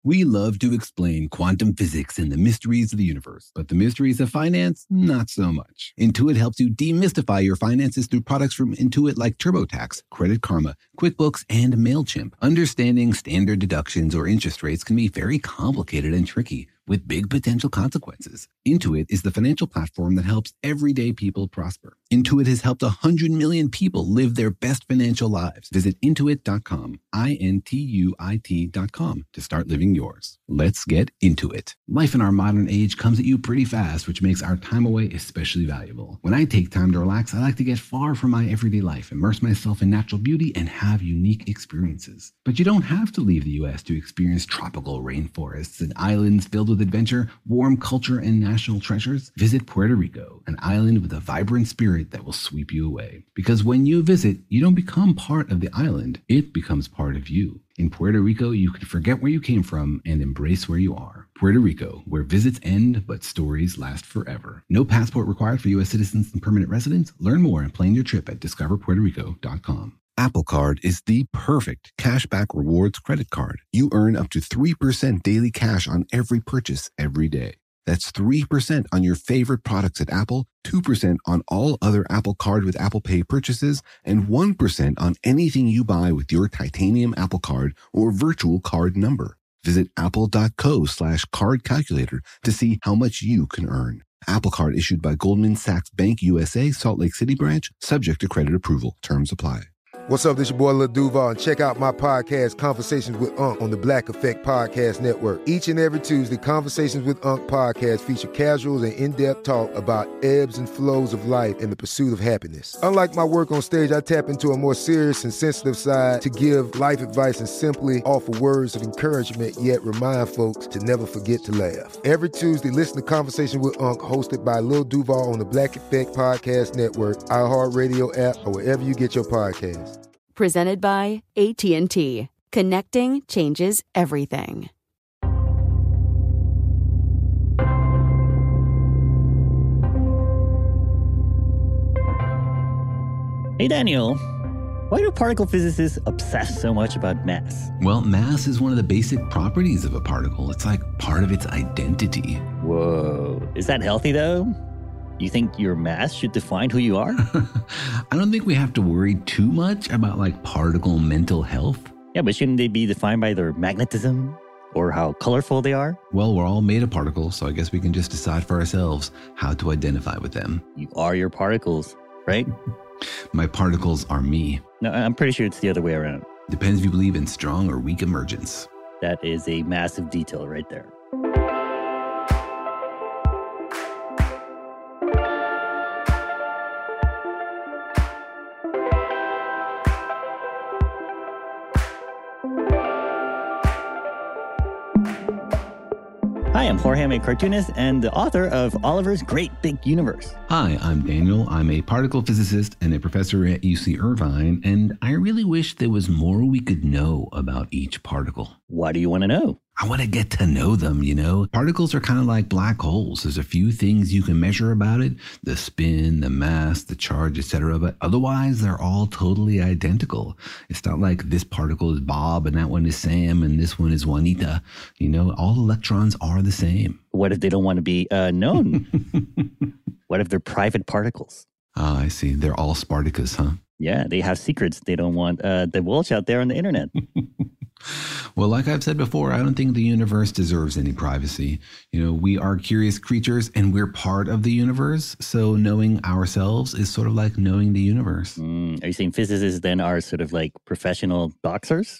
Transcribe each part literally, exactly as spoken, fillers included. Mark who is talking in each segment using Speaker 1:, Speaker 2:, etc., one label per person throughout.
Speaker 1: We love to explain quantum physics and the mysteries of the universe, but the mysteries of finance, not so much. Intuit helps you demystify your finances through products from Intuit like TurboTax, Credit Karma, QuickBooks, and MailChimp. Understanding standard deductions or interest rates can be very complicated and tricky, with big potential consequences. Intuit is the financial platform that helps everyday people prosper. Intuit has helped one hundred million people live their best financial lives. Visit intuit dot com, I N T U I T dot com, to start living yours. Let's get into it. Life in our modern age comes at you pretty fast, which makes our time away especially valuable. When I take time to relax, I like to get far from my everyday life, immerse myself in natural beauty, and have unique experiences. But you don't have to leave the U S to experience tropical rainforests and islands filled with adventure, warm culture, and national treasures. Visit Puerto Rico, an island with a vibrant spirit that will sweep you away. Because when you visit, you don't become part of the island, it becomes part of you. In Puerto Rico, you can forget where you came from and embrace where you are. Puerto Rico, where visits end, but stories last forever. No passport required for U S citizens and permanent residents. Learn more and plan your trip at discover puerto rico dot com. Apple Card is the perfect cashback rewards credit card. You earn up to three percent daily cash on every purchase every day. That's three percent on your favorite products at Apple, two percent on all other Apple Card with Apple Pay purchases, and one percent on anything you buy with your titanium Apple Card or virtual card number. Visit apple.co slash card calculator to see how much you can earn. Apple Card issued by Goldman Sachs Bank U S A, Salt Lake City branch, subject to credit approval. Terms apply.
Speaker 2: What's up, this your boy Lil Duval, and check out my podcast, Conversations with Unc, on the Black Effect Podcast Network. Each and every Tuesday, Conversations with Unc podcast feature casuals and in-depth talk about ebbs and flows of life and the pursuit of happiness. Unlike my work on stage, I tap into a more serious and sensitive side to give life advice and simply offer words of encouragement, yet remind folks to never forget to laugh. Every Tuesday, listen to Conversation with Unc, hosted by Lil Duval on the Black Effect Podcast Network, iHeartRadio app, or wherever you get your podcasts.
Speaker 3: Presented by A T and T. Connecting changes everything.
Speaker 4: Hey, Daniel. Why do particle physicists obsess so much about mass?
Speaker 1: Well, mass is one of the basic properties of a particle. It's like part of its identity.
Speaker 4: Whoa. Is that healthy, though? You think your mass should define who you are?
Speaker 1: I don't think we have to worry too much about like particle mental health.
Speaker 4: Yeah, but shouldn't they be defined by their magnetism or how colorful they are?
Speaker 1: Well, we're all made of particles, so I guess we can just decide for ourselves how to identify with them.
Speaker 4: You are your particles, right?
Speaker 1: My particles are me.
Speaker 4: No, I'm pretty sure it's the other way around.
Speaker 1: Depends if you believe in strong or weak emergence.
Speaker 4: That is a massive detail right there. Hi, I'm Jorge, I'm a cartoonist and the author of Oliver's Great Big Universe.
Speaker 1: Hi, I'm Daniel. I'm a particle physicist and a professor at U C Irvine, and I really wish there was more we could know about each particle.
Speaker 4: Why do you want to know?
Speaker 1: I want to get to know them, you know? Particles are kind of like black holes. There's a few things you can measure about it, the spin, the mass, the charge, et cetera, but otherwise they're all totally identical. It's not like this particle is Bob and that one is Sam and this one is Juanita. You know, all electrons are the same.
Speaker 4: What if they don't want to be uh, known? What if they're private particles?
Speaker 1: Ah, I see. They're all Spartacus, huh?
Speaker 4: Yeah, they have secrets they don't want uh, divulged out there on the internet.
Speaker 1: Well, like I've said before, I don't think the universe deserves any privacy. You know, we are curious creatures and we're part of the universe. So knowing ourselves is sort of like knowing the universe.
Speaker 4: Mm, are you saying physicists then are sort of like professional boxers?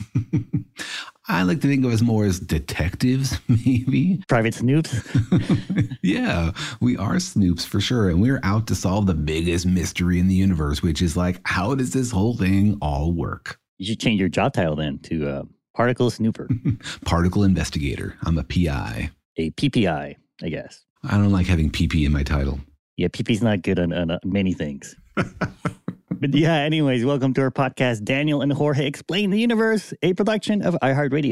Speaker 1: I like to think of us more as detectives, maybe.
Speaker 4: Private snoops?
Speaker 1: Yeah, we are snoops for sure. And we're out to solve the biggest mystery in the universe, which is like, how does this whole thing all work?
Speaker 4: You should change your job title then to uh, Particle Snooper.
Speaker 1: Particle Investigator. I'm a P I.
Speaker 4: A P P I, I guess.
Speaker 1: I don't like having P P in my title.
Speaker 4: Yeah, P P's not good on, on uh, many things. But yeah, anyways, welcome to our podcast, Daniel and Jorge Explain the Universe, a production of iHeartRadio.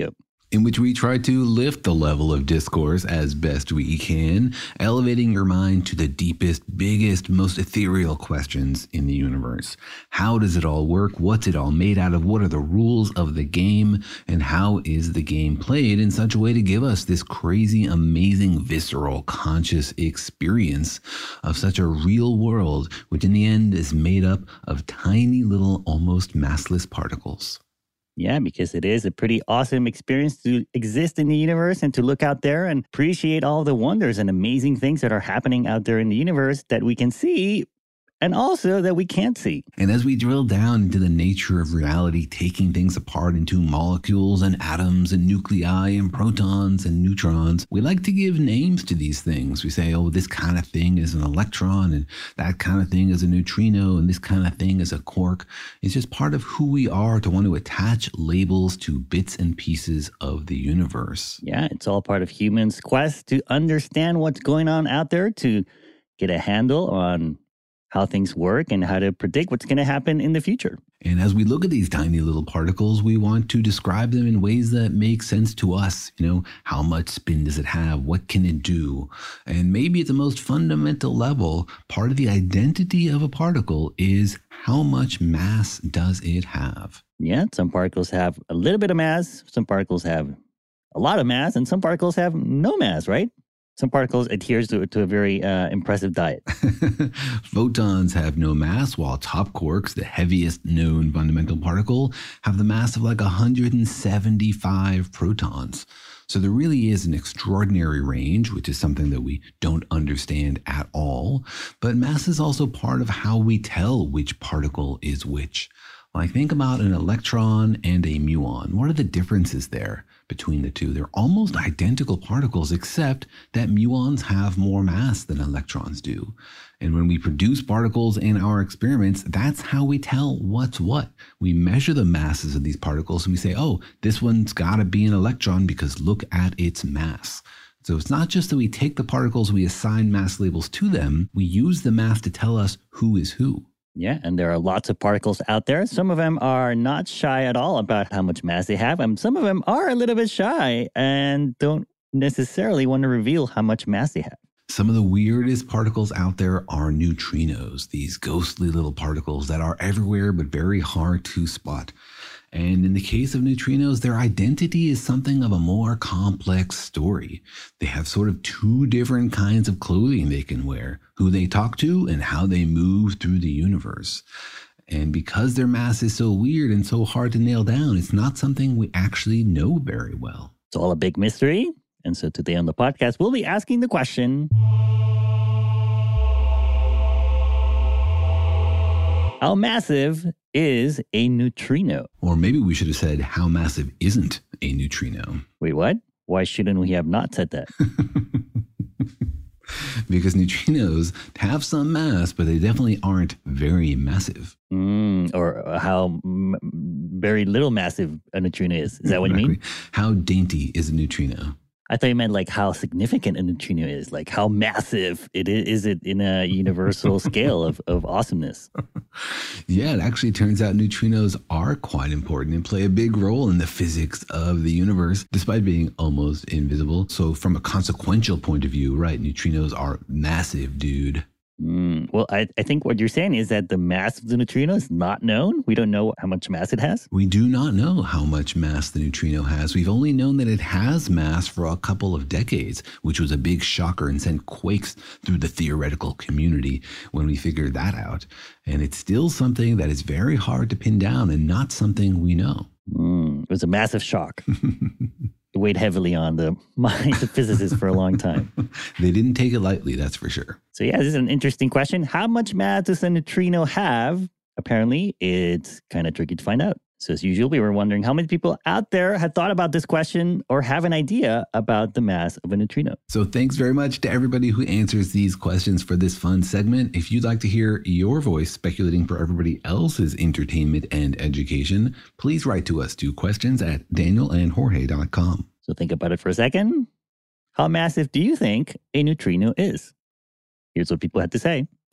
Speaker 1: in which we try to lift the level of discourse as best we can, elevating your mind to the deepest, biggest, most ethereal questions in the universe. How does it all work? What's it all made out of? What are the rules of the game? And how is the game played in such a way to give us this crazy, amazing, visceral, conscious experience of such a real world, which in the end is made up of tiny little, almost massless particles?
Speaker 4: Yeah, because it is a pretty awesome experience to exist in the universe and to look out there and appreciate all the wonders and amazing things that are happening out there in the universe that we can see and also that we can't see.
Speaker 1: And as we drill down into the nature of reality, taking things apart into molecules and atoms and nuclei and protons and neutrons, we like to give names to these things. We say, oh, this kind of thing is an electron, and that kind of thing is a neutrino, and this kind of thing is a quark. It's just part of who we are to want to attach labels to bits and pieces of the universe.
Speaker 4: Yeah, it's all part of humans' quest to understand what's going on out there, to get a handle on how things work and how to predict what's going to happen in the future.
Speaker 1: And as we look at these tiny little particles, we want to describe them in ways that make sense to us. You know, how much spin does it have? What can it do? And maybe at the most fundamental level, part of the identity of a particle is how much mass does it have?
Speaker 4: Yeah, some particles have a little bit of mass, some particles have a lot of mass, and some particles have no mass, right? Some particles adheres to, to a very uh, impressive diet.
Speaker 1: Photons have no mass, while top quarks, the heaviest known fundamental particle, have the mass of like one hundred seventy-five protons. So there really is an extraordinary range, which is something that we don't understand at all. But mass is also part of how we tell which particle is which. Like, think about an electron and a muon. What are the differences there between the two? They're almost identical particles, except that muons have more mass than electrons do. And when we produce particles in our experiments, that's how we tell what's what. We measure the masses of these particles and we say, oh, this one's got to be an electron because look at its mass. So it's not just that we take the particles, we assign mass labels to them, we use the mass to tell us who is who.
Speaker 4: Yeah, and there are lots of particles out there. Some of them are not shy at all about how much mass they have, and some of them are a little bit shy and don't necessarily want to reveal how much mass they have.
Speaker 1: Some of the weirdest particles out there are neutrinos, these ghostly little particles that are everywhere but very hard to spot. And in the case of neutrinos, their identity is something of a more complex story. They have sort of two different kinds of clothing they can wear, who they talk to and how they move through the universe. And because their mass is so weird and so hard to nail down, it's not something we actually know very well.
Speaker 4: It's all a big mystery. And so today on the podcast, we'll be asking the question, how massive is a neutrino?
Speaker 1: Or maybe we should have said, how massive isn't a neutrino?
Speaker 4: Wait, what? Why shouldn't we have not said that?
Speaker 1: Because neutrinos have some mass, but they definitely aren't very massive.
Speaker 4: Mm, or how m- very little massive a neutrino is. Is that what exactly. you mean?
Speaker 1: How dainty is a neutrino?
Speaker 4: I thought you meant like how significant a neutrino is, like how massive it is, is it in a universal scale of, of awesomeness?
Speaker 1: Yeah, it actually turns out neutrinos are quite important and play a big role in the physics of the universe, despite being almost invisible. So from a consequential point of view, right, neutrinos are massive, dude.
Speaker 4: Mm, well, I, I think what you're saying is that the mass of the neutrino is not known. We don't know how much mass it has.
Speaker 1: We do not know how much mass the neutrino has. We've only known that it has mass for a couple of decades, which was a big shocker and sent quakes through the theoretical community when we figured that out. And it's still something that is very hard to pin down and not something we know.
Speaker 4: Mm, it was a massive shock. It weighed heavily on the minds of physicists for a long time.
Speaker 1: They didn't take it lightly, that's for sure.
Speaker 4: So yeah, this is an interesting question. How much mass does a neutrino have? Apparently, it's kind of tricky to find out. So as usual, we were wondering how many people out there had thought about this question or have an idea about the mass of a neutrino.
Speaker 1: So thanks very much to everybody who answers these questions for this fun segment. If you'd like to hear your voice speculating for everybody else's entertainment and education, please write to us to questions at daniel and jorge dot com.
Speaker 4: So think about it for a second. How massive do you think a neutrino is? Here's what people had to say.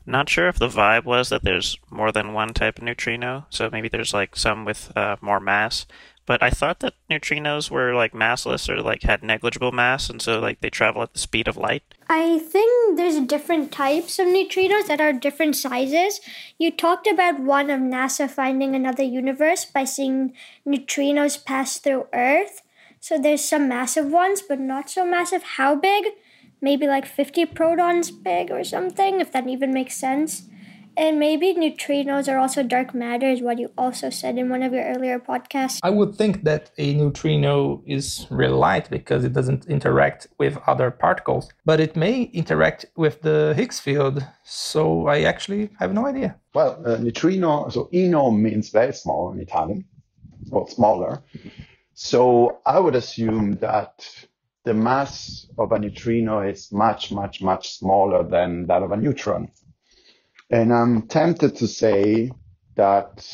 Speaker 5: Not sure if the vibe was that there's more than one type of neutrino, so maybe there's like some with uh, more mass. But I thought that neutrinos were like massless or like had negligible mass, and so like they travel at the speed of light.
Speaker 6: I think there's different types of neutrinos that are different sizes. You talked about one of NASA finding another universe by seeing neutrinos pass through Earth. So there's some massive ones, but not so massive. How big? Maybe like fifty protons big or something, if that even makes sense. And maybe neutrinos are also dark matter, is what you also said in one of your earlier podcasts.
Speaker 7: I would think that a neutrino is really light because it doesn't interact with other particles, but it may interact with the Higgs field. So I actually have no idea.
Speaker 8: Well, uh, neutrino, so ino means very small in Italian, or smaller. So I would assume that the mass of a neutrino is much, much, much smaller than that of a neutron. And I'm tempted to say that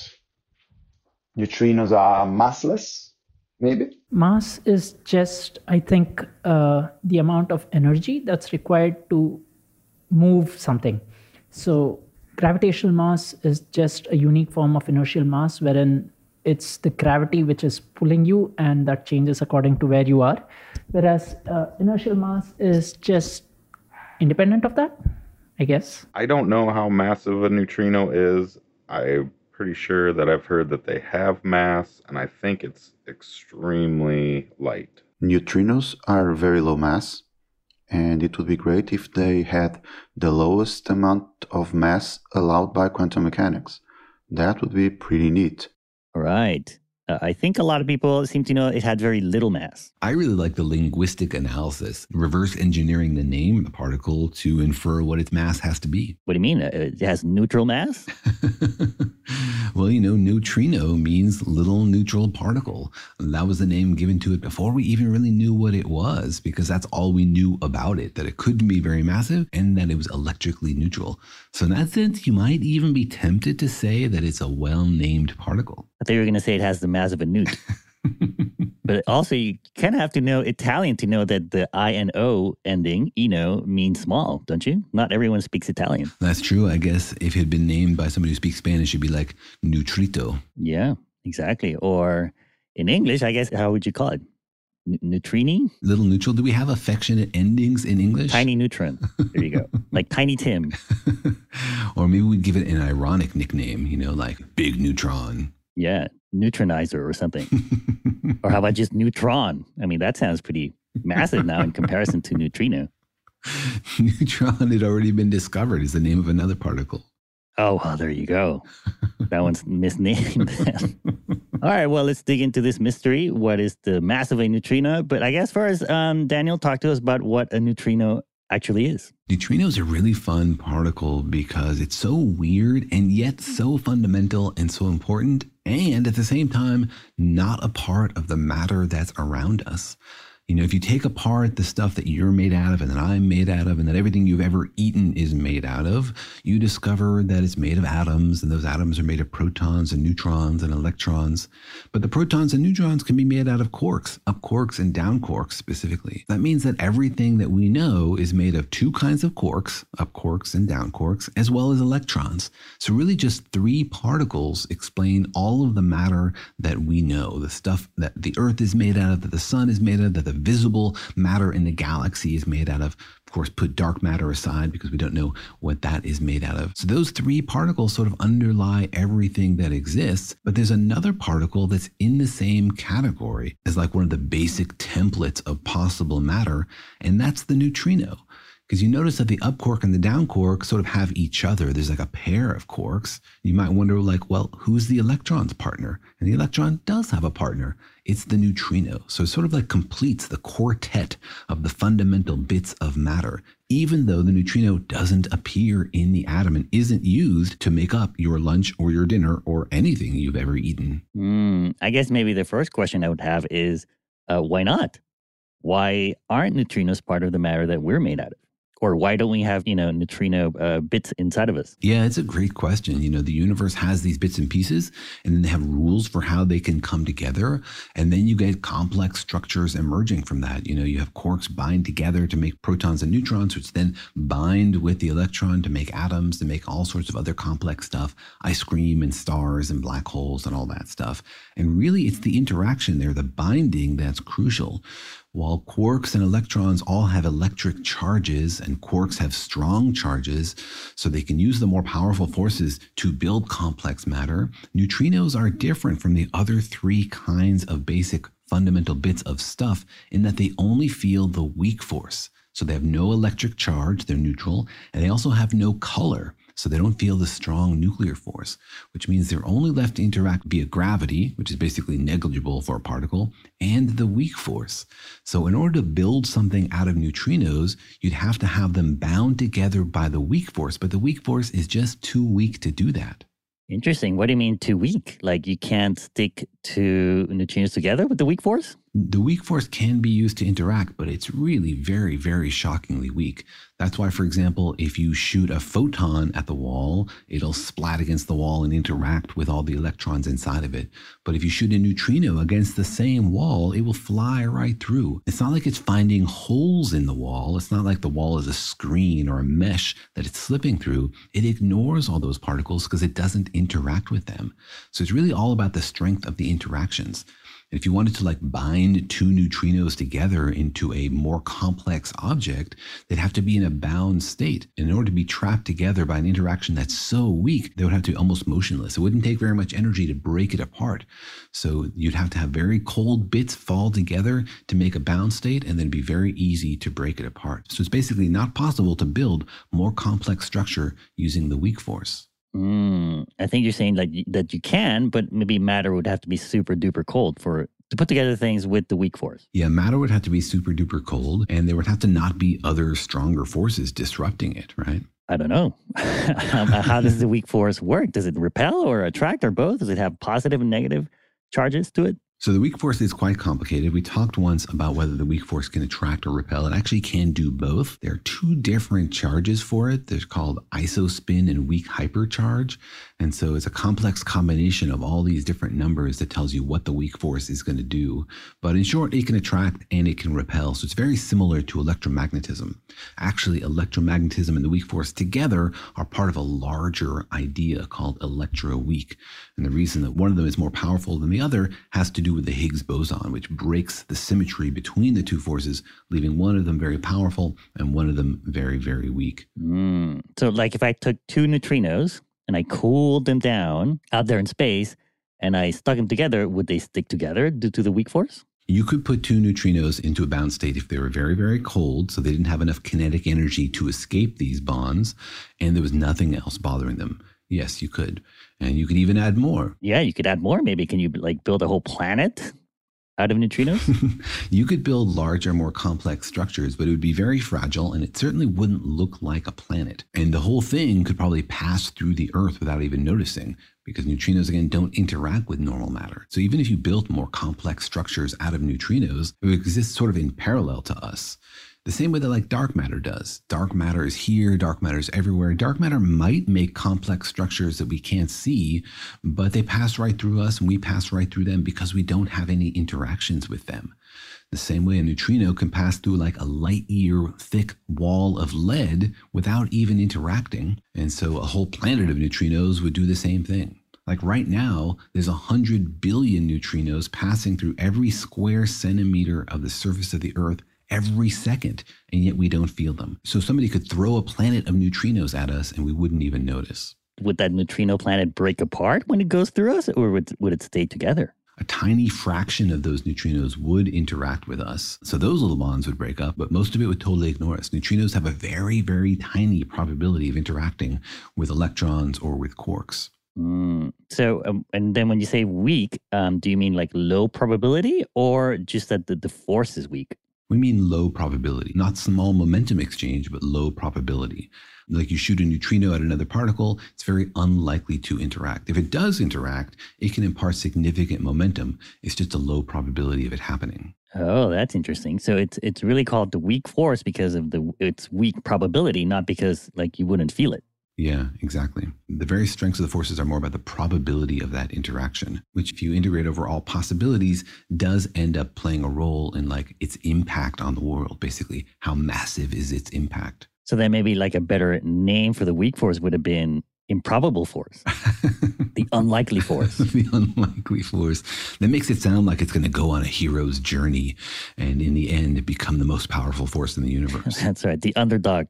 Speaker 8: neutrinos are massless, maybe?
Speaker 9: Mass is just, I think, uh, the amount of energy that's required to move something. So gravitational mass is just a unique form of inertial mass wherein it's the gravity which is pulling you and that changes according to where you are. Whereas uh, inertial mass is just independent of that, I guess.
Speaker 10: I don't know how massive a neutrino is. I'm pretty sure that I've heard that they have mass, and I think it's extremely light.
Speaker 11: Neutrinos are very low mass, and it would be great if they had the lowest amount of mass allowed by quantum mechanics. That would be pretty neat.
Speaker 4: All right. Uh, I think a lot of people seem to know it had very little mass.
Speaker 1: I really like the linguistic analysis, reverse engineering the name of the particle to infer what its mass has to be.
Speaker 4: What do you mean? It has neutral mass?
Speaker 1: Well, you know, neutrino means little neutral particle. That was the name given to it before we even really knew what it was, because that's all we knew about it, that it couldn't be very massive and that it was electrically neutral. So in that sense, you might even be tempted to say that it's a well-named particle.
Speaker 4: I thought you were going to say it has the mass of a newt. But also, you kind of have to know Italian to know that the I N O ending, ino, means small, don't you? Not everyone speaks Italian.
Speaker 1: That's true. I guess if it had been named by somebody who speaks Spanish, it'd be like nutrito.
Speaker 4: Yeah, exactly. Or in English, I guess, how would you call it? N- neutrini?
Speaker 1: Little neutral. Do we have affectionate endings in English?
Speaker 4: Tiny neutron. There you go. Like Tiny Tim.
Speaker 1: Or maybe we'd give it an ironic nickname, you know, like Big Neutron.
Speaker 4: Yeah, neutronizer or something. Or how about just neutron? I mean, that sounds pretty massive now in comparison to neutrino.
Speaker 1: Neutron had already been discovered is the name of another particle.
Speaker 4: Oh, well, there you go. That one's misnamed. All right, well, let's dig into this mystery. What is the mass of a neutrino? But I guess first, um, Daniel, talk to us about what a neutrino actually is.
Speaker 1: Neutrino is a really fun particle because it's so weird and yet so fundamental and so important, and at the same time, not a part of the matter that's around us. You know, if you take apart the stuff that you're made out of and that I'm made out of and that everything you've ever eaten is made out of, you discover that it's made of atoms, and those atoms are made of protons and neutrons and electrons. But the protons and neutrons can be made out of quarks, up quarks and down quarks specifically. That means that everything that we know is made of two kinds of quarks, up quarks and down quarks, as well as electrons. So really just three particles explain all of the matter that we know, the stuff that the Earth is made out of, that the sun is made out of, that the visible matter in the galaxy is made out of. Of course, put dark matter aside because we don't know what that is made out of. So those three particles sort of underlie everything that exists. But there's another particle that's in the same category as like one of the basic templates of possible matter, and that's the neutrino. Because you notice that the up quark and the down quark sort of have each other. There's like a pair of quarks. You might wonder, like, well, who's the electron's partner? And the electron does have a partner. It's the neutrino. So it sort of like completes the quartet of the fundamental bits of matter, even though the neutrino doesn't appear in the atom and isn't used to make up your lunch or your dinner or anything you've ever eaten.
Speaker 4: Mm, I guess maybe the first question I would have is, uh, why not? Why aren't neutrinos part of the matter that we're made out of? Or why don't we have, you know, neutrino uh, bits inside of us?
Speaker 1: Yeah, it's a great question. You know, the universe has these bits and pieces, and then they have rules for how they can come together. And then you get complex structures emerging from that. You know, you have quarks bind together to make protons and neutrons, which then bind with the electron to make atoms, to make all sorts of other complex stuff, ice cream and stars and black holes and all that stuff. And really, it's the interaction there, the binding, that's crucial. While quarks and electrons all have electric charges, and quarks have strong charges, so they can use the more powerful forces to build complex matter, neutrinos are different from the other three kinds of basic fundamental bits of stuff in that they only feel the weak force. So they have no electric charge, they're neutral, and they also have no color. So they don't feel the strong nuclear force, which means they're only left to interact via gravity, which is basically negligible for a particle, and the weak force. So in order to build something out of neutrinos, you'd have to have them bound together by the weak force, but the weak force is just too weak to do that.
Speaker 4: Interesting. What do you mean too weak? Like you can't stick two neutrinos together with the weak force?
Speaker 1: The weak force can be used to interact, but it's really very, very shockingly weak. That's why, for example, if you shoot a photon at the wall, it'll splat against the wall and interact with all the electrons inside of it. But if you shoot a neutrino against the same wall, it will fly right through. It's not like it's finding holes in the wall. It's not like the wall is a screen or a mesh that it's slipping through. It ignores all those particles because it doesn't interact with them. So it's really all about the strength of the interactions. If you wanted to like bind two neutrinos together into a more complex object, they'd have to be in a bound state. And in order to be trapped together by an interaction that's so weak, they would have to be almost motionless. It wouldn't take very much energy to break it apart. So you'd have to have very cold bits fall together to make a bound state, and then it'd be very easy to break it apart. So it's basically not possible to build more complex structure using the weak force.
Speaker 4: Mm, I think you're saying like that you can, but maybe matter would have to be super duper cold for to put together things with the weak force.
Speaker 1: Yeah, matter would have to be super duper cold, and there would have to not be other stronger forces disrupting it, right?
Speaker 4: I don't know. How does the weak force work? Does it repel or attract or both? Does it have positive and negative charges to it?
Speaker 1: So the weak force is quite complicated. We talked once about whether the weak force can attract or repel. It actually can do both. There are two different charges for it. They're called isospin and weak hypercharge. And so it's a complex combination of all these different numbers that tells you what the weak force is going to do. But in short, it can attract and it can repel. So it's very similar to electromagnetism. Actually, electromagnetism and the weak force together are part of a larger idea called electroweak. And the reason that one of them is more powerful than the other has to do with the Higgs boson, which breaks the symmetry between the two forces, leaving one of them very powerful and one of them very, very weak.
Speaker 4: Mm. So like if I took two neutrinos and I cooled them down out there in space and I stuck them together, would they stick together due to the weak force?
Speaker 1: You could put two neutrinos into a bound state if they were very, very cold, so they didn't have enough kinetic energy to escape these bonds, and there was nothing else bothering them. Yes, you could. And you could even add more.
Speaker 4: Yeah, you could add more. Maybe can you like build a whole planet out of neutrinos?
Speaker 1: You could build larger, more complex structures, but it would be very fragile, and it certainly wouldn't look like a planet. And the whole thing could probably pass through the Earth without even noticing, because neutrinos, again, don't interact with normal matter. So even if you built more complex structures out of neutrinos, it would exist sort of in parallel to us. The same way that like dark matter does. Dark matter is here, dark matter is everywhere. Dark matter might make complex structures that we can't see, but they pass right through us and we pass right through them because we don't have any interactions with them. The same way a neutrino can pass through like a light year thick wall of lead without even interacting. And so a whole planet of neutrinos would do the same thing. Like right now, there's a hundred billion neutrinos passing through every square centimeter of the surface of the Earth every second, and yet we don't feel them. So somebody could throw a planet of neutrinos at us and we wouldn't even notice.
Speaker 4: Would that neutrino planet break apart when it goes through us, or would, would it stay together?
Speaker 1: A tiny fraction of those neutrinos would interact with us. So those little bonds would break up, but most of it would totally ignore us. Neutrinos have a very, very tiny probability of interacting with electrons or with quarks.
Speaker 4: Mm. So, um, and then when you say weak, um, do you mean like low probability or just that the, the force is weak?
Speaker 1: We mean low probability, not small momentum exchange, but low probability. Like you shoot a neutrino at another particle, it's very unlikely to interact. If it does interact, it can impart significant momentum. It's just a low probability of it happening.
Speaker 4: Oh, that's interesting. So it's it's really called the weak force because of the its weak probability, not because like you wouldn't feel it.
Speaker 1: Yeah, exactly. The very strengths of the forces are more about the probability of that interaction, which if you integrate over all possibilities, does end up playing a role in like its impact on the world, basically. How massive is its impact?
Speaker 4: So then maybe like a better name for the weak force would have been improbable force, the unlikely force.
Speaker 1: The unlikely force. That makes it sound like it's going to go on a hero's journey and in the end become the most powerful force in the universe.
Speaker 4: That's right. The underdog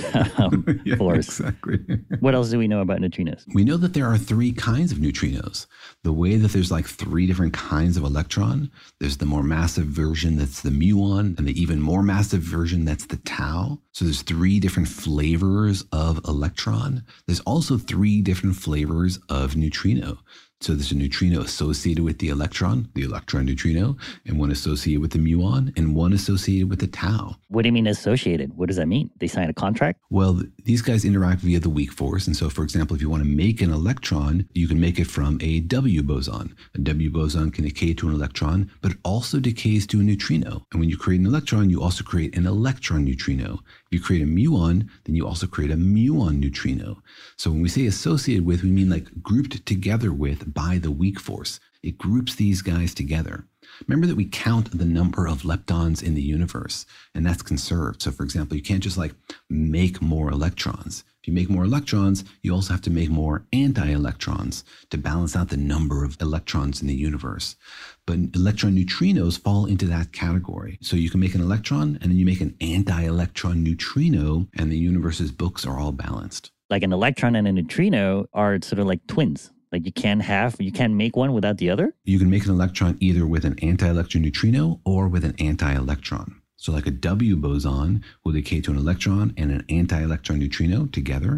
Speaker 4: um,
Speaker 1: yeah,
Speaker 4: force.
Speaker 1: Exactly.
Speaker 4: What else do we know about neutrinos?
Speaker 1: We know that there are three kinds of neutrinos. The way that there's like three different kinds of electron. There's the more massive version that's the muon, and the even more massive version that's the tau. So there's three different flavors of electron. There's also three different flavors of neutrino. So there's a neutrino associated with the electron, the electron neutrino, and one associated with the muon, and one associated with the tau.
Speaker 4: What do you mean associated? What does that mean? They sign a contract?
Speaker 1: Well, th- these guys interact via the weak force. And so, for example, if you want to make an electron, you can make it from a W boson. A W boson can decay to an electron, but it also decays to a neutrino. And when you create an electron, you also create an electron neutrino. If you create a muon, then you also create a muon neutrino. So when we say associated with, we mean like grouped together with by the weak force. It groups these guys together. Remember that we count the number of leptons in the universe, and that's conserved. So for example, you can't just like make more electrons. If you make more electrons, you also have to make more anti-electrons to balance out the number of electrons in the universe. But electron neutrinos fall into that category. So you can make an electron, and then you make an anti-electron neutrino, and the universe's books are all balanced.
Speaker 4: Like an electron and a neutrino are sort of like twins. Like you can't have, you can't make one without the other?
Speaker 1: You can make an electron either with an anti-electron neutrino or with an anti-electron. So like a W boson will decay to an electron and an anti-electron neutrino together,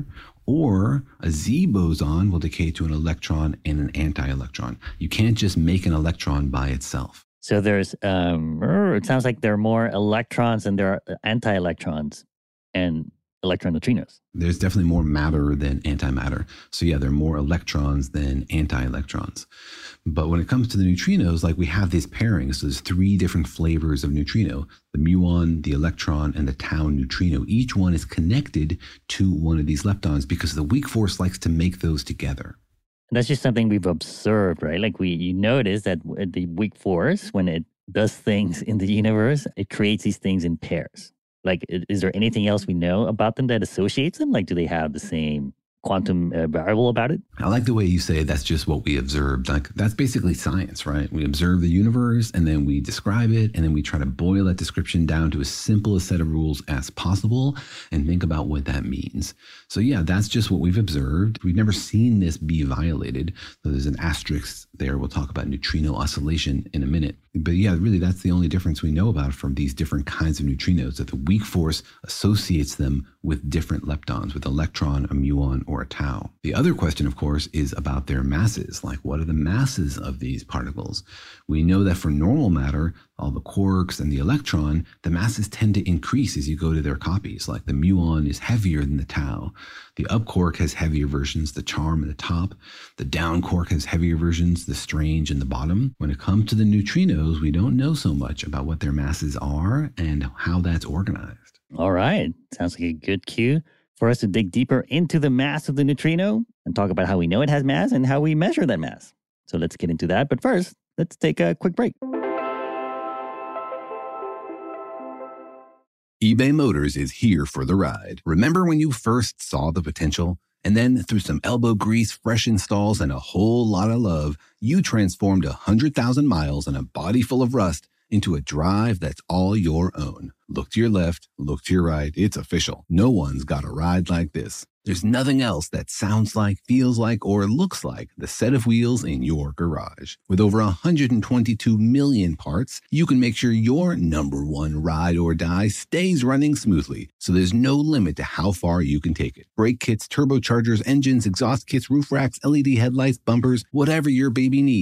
Speaker 1: or a Z boson will decay to an electron and an anti-electron. You can't just make an electron by itself.
Speaker 4: So there's, um, it sounds like there are more electrons than there are anti-electrons and electron neutrinos.
Speaker 1: There's definitely more matter than antimatter. So yeah, there are more electrons than anti-electrons. But when it comes to the neutrinos, like we have these pairings. So there's three different flavors of neutrino: the muon, the electron, and the tau neutrino. Each one is connected to one of these leptons because the weak force likes to make those together.
Speaker 4: And that's just something we've observed, right? Like we, you notice that the weak force, when it does things in the universe, it creates these things in pairs. Like, is there anything else we know about them that associates them? Like, do they have the same quantum uh, variable about it?
Speaker 1: I like the way you say that's just what we observed. Like, that's basically science, right? We observe the universe and then we describe it, and then we try to boil that description down to as simple a set of rules as possible and think about what that means. So yeah, that's just what we've observed. We've never seen this be violated. So there's an asterisk there. We'll talk about neutrino oscillation in a minute. But yeah, really, that's the only difference we know about from these different kinds of neutrinos, that the weak force associates them with different leptons, with electron, a muon, or a tau. The other question, of course, is about their masses. Like, what are the masses of these particles? We know that for normal matter, all the quarks and the electron, the masses tend to increase as you go to their copies. Like the muon is heavier than the tau. The up quark has heavier versions, the charm at the top. The down quark has heavier versions, the strange in the bottom. When it comes to the neutrinos, we don't know so much about what their masses are and how that's organized.
Speaker 4: All right. Sounds like a good cue for us to dig deeper into the mass of the neutrino and talk about how we know it has mass and how we measure that mass. So let's get into that. But first, let's take a quick break.
Speaker 1: eBay Motors is here for the ride. Remember when you first saw the potential? And then through some elbow grease, fresh installs, and a whole lot of love, you transformed one hundred thousand miles and a body full of rust into a drive that's all your own. Look to your left, look to your right. It's official. No one's got a ride like this. There's nothing else that sounds like, feels like, or looks like the set of wheels in your garage. With over one hundred twenty-two million parts, you can make sure your number one ride or die stays running smoothly, so there's no limit to how far you can take it. Brake kits, turbochargers, engines, exhaust kits, roof racks, L E D headlights, bumpers, whatever your baby needs,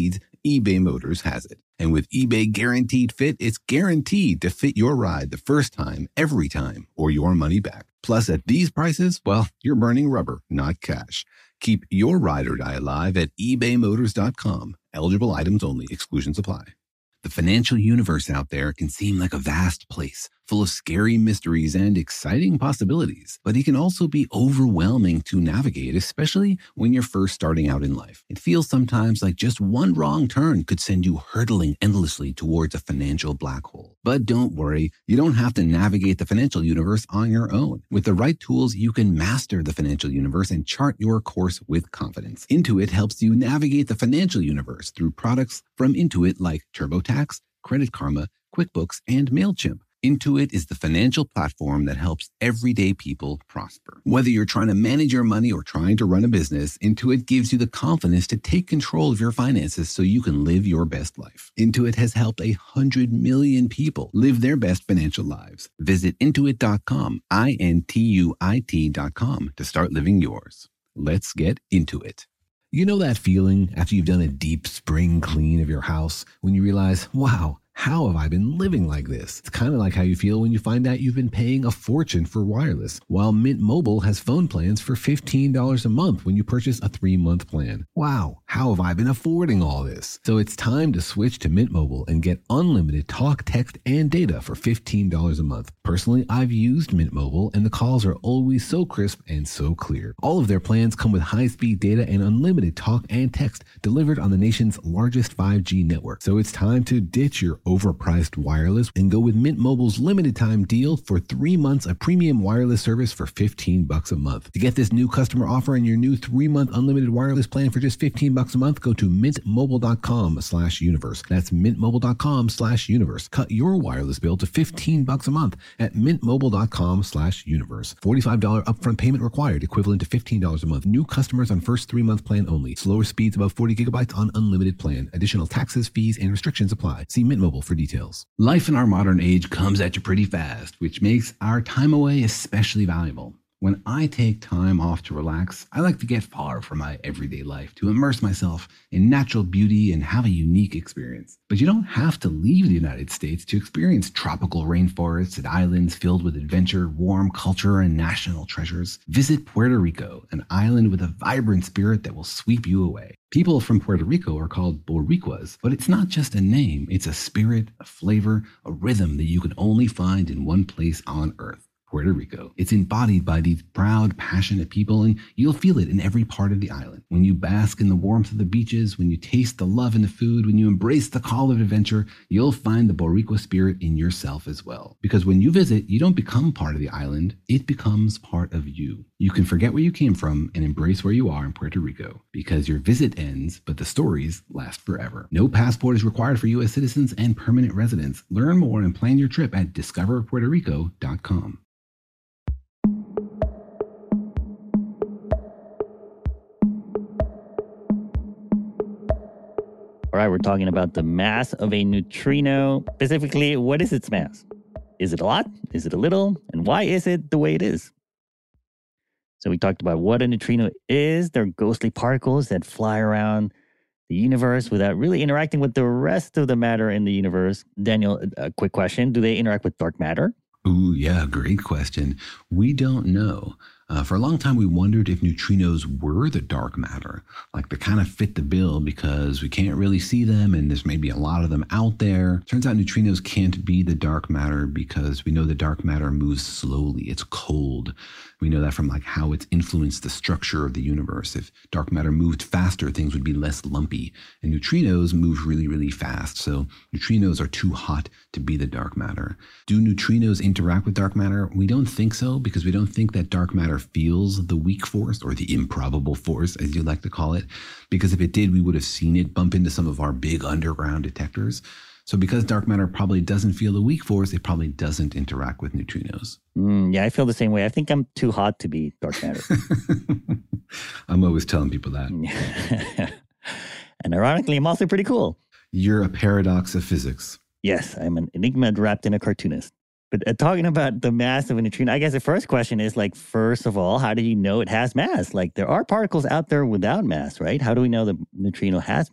Speaker 1: eBay Motors has it. And with eBay Guaranteed Fit, it's guaranteed to fit your ride the first time, every time, or your money back. Plus, at these prices, well, you're burning rubber, not cash. Keep your ride or die alive at ebay motors dot com. Eligible items only. Exclusions apply. The financial universe out there can seem like a vast place, full of scary mysteries and exciting possibilities, but it can also be overwhelming to navigate, especially when you're first starting out in life. It feels sometimes like just one wrong turn could send you hurtling endlessly towards a financial black hole. But don't worry, you don't have to navigate the financial universe on your own. With the right tools, you can master the financial universe and chart your course with confidence. Intuit helps you navigate the financial universe through products from Intuit like TurboTax, Credit Karma, QuickBooks, and MailChimp. Intuit is the financial platform that helps everyday people prosper. Whether you're trying to manage your money or trying to run a business, Intuit gives you the confidence to take control of your finances so you can live your best life. Intuit has helped a hundred million people live their best financial lives. Visit intuit dot com, I N T U I T dot com to start living yours. Let's get into it. You know that feeling after you've done a deep spring clean of your house when you realize, wow, how have I been living like this? It's kind of like how you feel when you find out you've been paying a fortune for wireless, while Mint Mobile has phone plans for fifteen dollars a month when you purchase a three-month plan. Wow, how have I been affording all this? So it's time to switch to Mint Mobile and get unlimited talk, text, and data for fifteen dollars a month. Personally, I've used Mint Mobile, and the calls are always so crisp and so clear. All of their plans come with high-speed data and unlimited talk and text delivered on the nation's largest five G network. So it's time to ditch your overpriced wireless and go with Mint Mobile's limited time deal for three months of premium wireless service for fifteen bucks a month. To get this new customer offer and your new three month unlimited wireless plan for just fifteen bucks a month, go to mintmobile.com slash universe. That's mintmobile.com slash universe. Cut your wireless bill to fifteen bucks a month at mintmobile.com slash universe. forty-five dollars upfront payment required, equivalent to fifteen dollars a month. New customers on first three month plan only. Slower speeds above forty gigabytes on unlimited plan. Additional taxes, fees, and restrictions apply. See Mint Mobile for details. Life in our modern age comes at you pretty fast, which makes our time away especially valuable. When I take time off to relax, I like to get far from my everyday life, to immerse myself in natural beauty and have a unique experience. But you don't have to leave the United States to experience tropical rainforests and islands filled with adventure, warm culture, and national treasures. Visit Puerto Rico, an island with a vibrant spirit that will sweep you away. People from Puerto Rico are called Boricuas, but it's not just a name. It's a spirit, a flavor, a rhythm that you can only find in one place on Earth. Puerto Rico. It's embodied by these proud, passionate people, and you'll feel it in every part of the island. When you bask in the warmth of the beaches, when you taste the love in the food, when you embrace the call of adventure, you'll find the Boricua spirit in yourself as well. Because when you visit, you don't become part of the island, it becomes part of you. You can forget where you came from and embrace where you are in Puerto Rico, because your visit ends, but the stories last forever. No passport is required for U S citizens and permanent residents. Learn more and plan your trip at discover puerto rico dot com.
Speaker 4: All right, we're talking about the mass of a neutrino. Specifically, what is its mass? Is it a lot? Is it a little? And why is it the way it is? So we talked about what a neutrino is. They're ghostly particles that fly around the universe without really interacting with the rest of the matter in the universe. Daniel, a quick question. Do they interact with dark matter?
Speaker 1: Ooh, yeah, great question. We don't know. Uh, for a long time, we wondered if neutrinos were the dark matter. Like, they kind of fit the bill because we can't really see them and there's maybe a lot of them out there. Turns out neutrinos can't be the dark matter because we know the dark matter moves slowly. It's cold. We know that from like how it's influenced the structure of the universe. If dark matter moved faster, things would be less lumpy. And neutrinos move really, really fast. So neutrinos are too hot to be the dark matter. Do neutrinos interact with dark matter? We don't think so, because we don't think that dark matter feels the weak force, or the improbable force, as you like to call it. Because if it did, we would have seen it bump into some of our big underground detectors. So because dark matter probably doesn't feel the weak force, it probably doesn't interact with neutrinos.
Speaker 4: Mm, yeah, I feel the same way. I think I'm too hot to be dark matter.
Speaker 1: I'm always telling people that.
Speaker 4: And ironically, I'm also pretty cool.
Speaker 1: You're a paradox of physics.
Speaker 4: Yes, I'm an enigma wrapped in a cartoonist. But uh, talking about the mass of a neutrino, I guess the first question is, like, first of all, how do you know it has mass? Like, there are particles out there without mass, right? How do we know the neutrino has mass?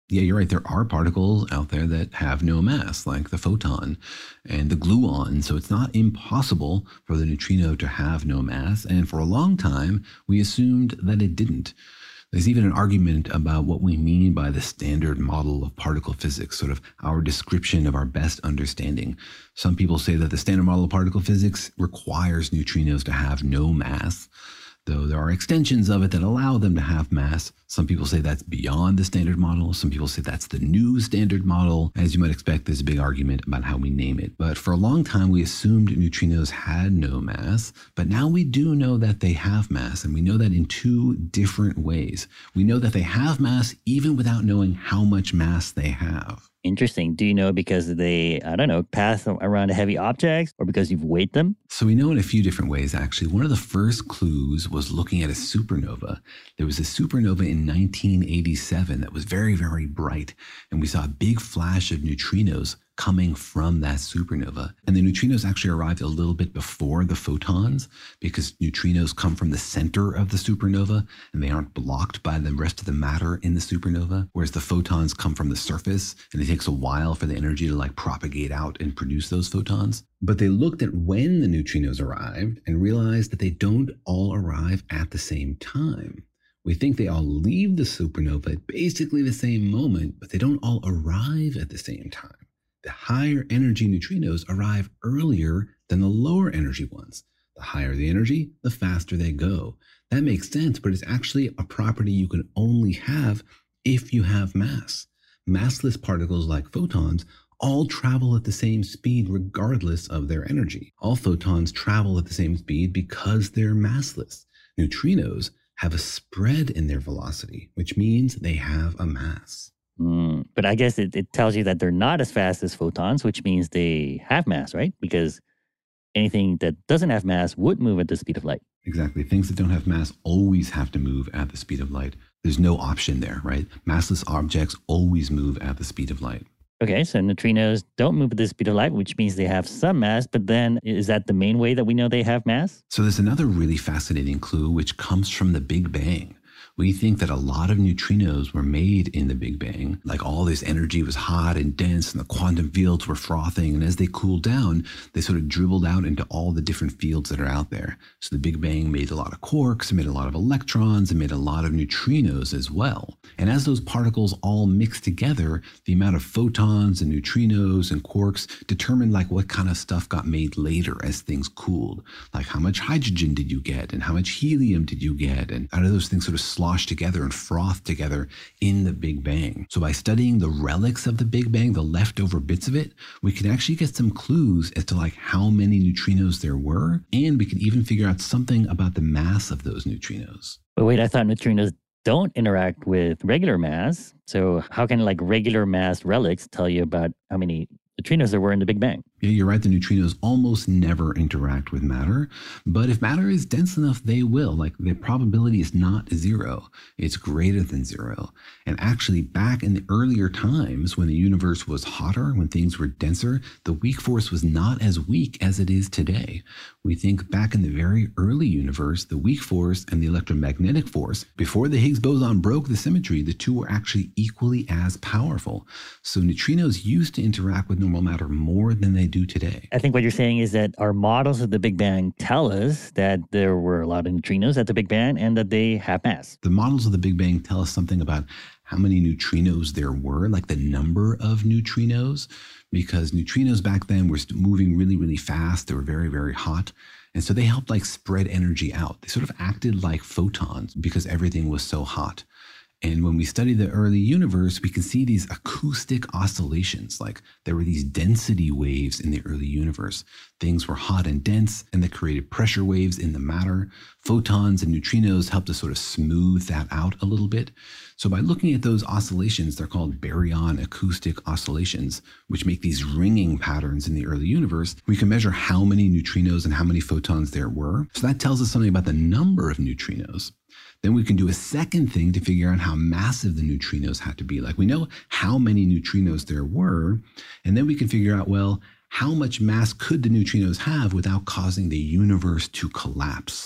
Speaker 1: Yeah, you're right. There are particles out there that have no mass, like the photon and the gluon. So it's not impossible for the neutrino to have no mass. And for a long time, we assumed that it didn't. There's even an argument about what we mean by the standard model of particle physics, sort of our description of our best understanding. Some people say that the standard model of particle physics requires neutrinos to have no mass, though there are extensions of it that allow them to have mass. Some people say that's beyond the standard model. Some people say that's the new standard model. As you might expect, there's a big argument about how we name it. But for a long time, we assumed neutrinos had no mass. But now we do know that they have mass, and we know that in two different ways. We know that they have mass even without knowing how much mass they have.
Speaker 4: Interesting. Do you know because they, I don't know, pass around a heavy object or because you've weighed them?
Speaker 1: So we know in a few different ways, actually. One of the first clues was looking at a supernova. There was a supernova in nineteen eighty-seven that was very, very bright. And we saw a big flash of neutrinos coming from that supernova. And the neutrinos actually arrived a little bit before the photons because neutrinos come from the center of the supernova and they aren't blocked by the rest of the matter in the supernova, whereas the photons come from the surface and it takes a while for the energy to like propagate out and produce those photons. But they looked at when the neutrinos arrived and realized that they don't all arrive at the same time. We think they all leave the supernova at basically the same moment, but they don't all arrive at the same time. The higher energy neutrinos arrive earlier than the lower energy ones. The higher the energy, the faster they go. That makes sense, but it's actually a property you can only have if you have mass. Massless particles like photons all travel at the same speed regardless of their energy. All photons travel at the same speed because they're massless. Neutrinos have a spread in their velocity, which means they have a mass.
Speaker 4: Mm, but I guess it, it tells you that they're not as fast as photons, which means they have mass, right? Because anything that doesn't have mass would move at the speed of light.
Speaker 1: Exactly. Things that don't have mass always have to move at the speed of light. There's no option there, right? Massless objects always move at the speed of light.
Speaker 4: Okay, so neutrinos don't move at the speed of light, which means they have some mass, but then is that the main way that we know they have mass?
Speaker 1: So there's another really fascinating clue, which comes from the Big Bang. We think that a lot of neutrinos were made in the Big Bang. Like all this energy was hot and dense and the quantum fields were frothing. And as they cooled down, they sort of dribbled out into all the different fields that are out there. So the Big Bang made a lot of quarks, it made a lot of electrons, it made a lot of neutrinos as well. And as those particles all mixed together, the amount of photons and neutrinos and quarks determined like what kind of stuff got made later as things cooled. Like how much hydrogen did you get and how much helium did you get? And out of those things sort of sloshed together and frothed together in the Big Bang. So by studying the relics of the Big Bang, the leftover bits of it, we can actually get some clues as to like how many neutrinos there were, and we can even figure out something about the mass of those neutrinos.
Speaker 4: But wait, I thought neutrinos don't interact with regular mass. So how can like regular mass relics tell you about how many neutrinos there were in the Big Bang?
Speaker 1: Yeah, you're right. The neutrinos almost never interact with matter. But if matter is dense enough, they will. Like the probability is not zero. It's greater than zero. And actually, back in the earlier times when the universe was hotter, when things were denser, the weak force was not as weak as it is today. We think back in the very early universe, the weak force and the electromagnetic force, before the Higgs boson broke the symmetry, the two were actually equally as powerful. So neutrinos used to interact with normal matter more than they do today.
Speaker 4: I think what you're saying is that our models of the Big Bang tell us that there were a lot of neutrinos at the Big Bang and that they have mass.
Speaker 1: The models of the Big Bang tell us something about how many neutrinos there were, like the number of neutrinos, because neutrinos back then were moving really, really fast. They were very, very hot. And so they helped like spread energy out. They sort of acted like photons because everything was so hot. And when we study the early universe, we can see these acoustic oscillations, like there were these density waves in the early universe. Things were hot and dense, and they created pressure waves in the matter. Photons and neutrinos helped to sort of smooth that out a little bit. So by looking at those oscillations, they're called baryon acoustic oscillations, which make these ringing patterns in the early universe. We can measure how many neutrinos and how many photons there were. So that tells us something about the number of neutrinos. Then we can do a second thing to figure out how massive the neutrinos had to be. Like we know how many neutrinos there were, and then we can figure out, well, how much mass could the neutrinos have without causing the universe to collapse,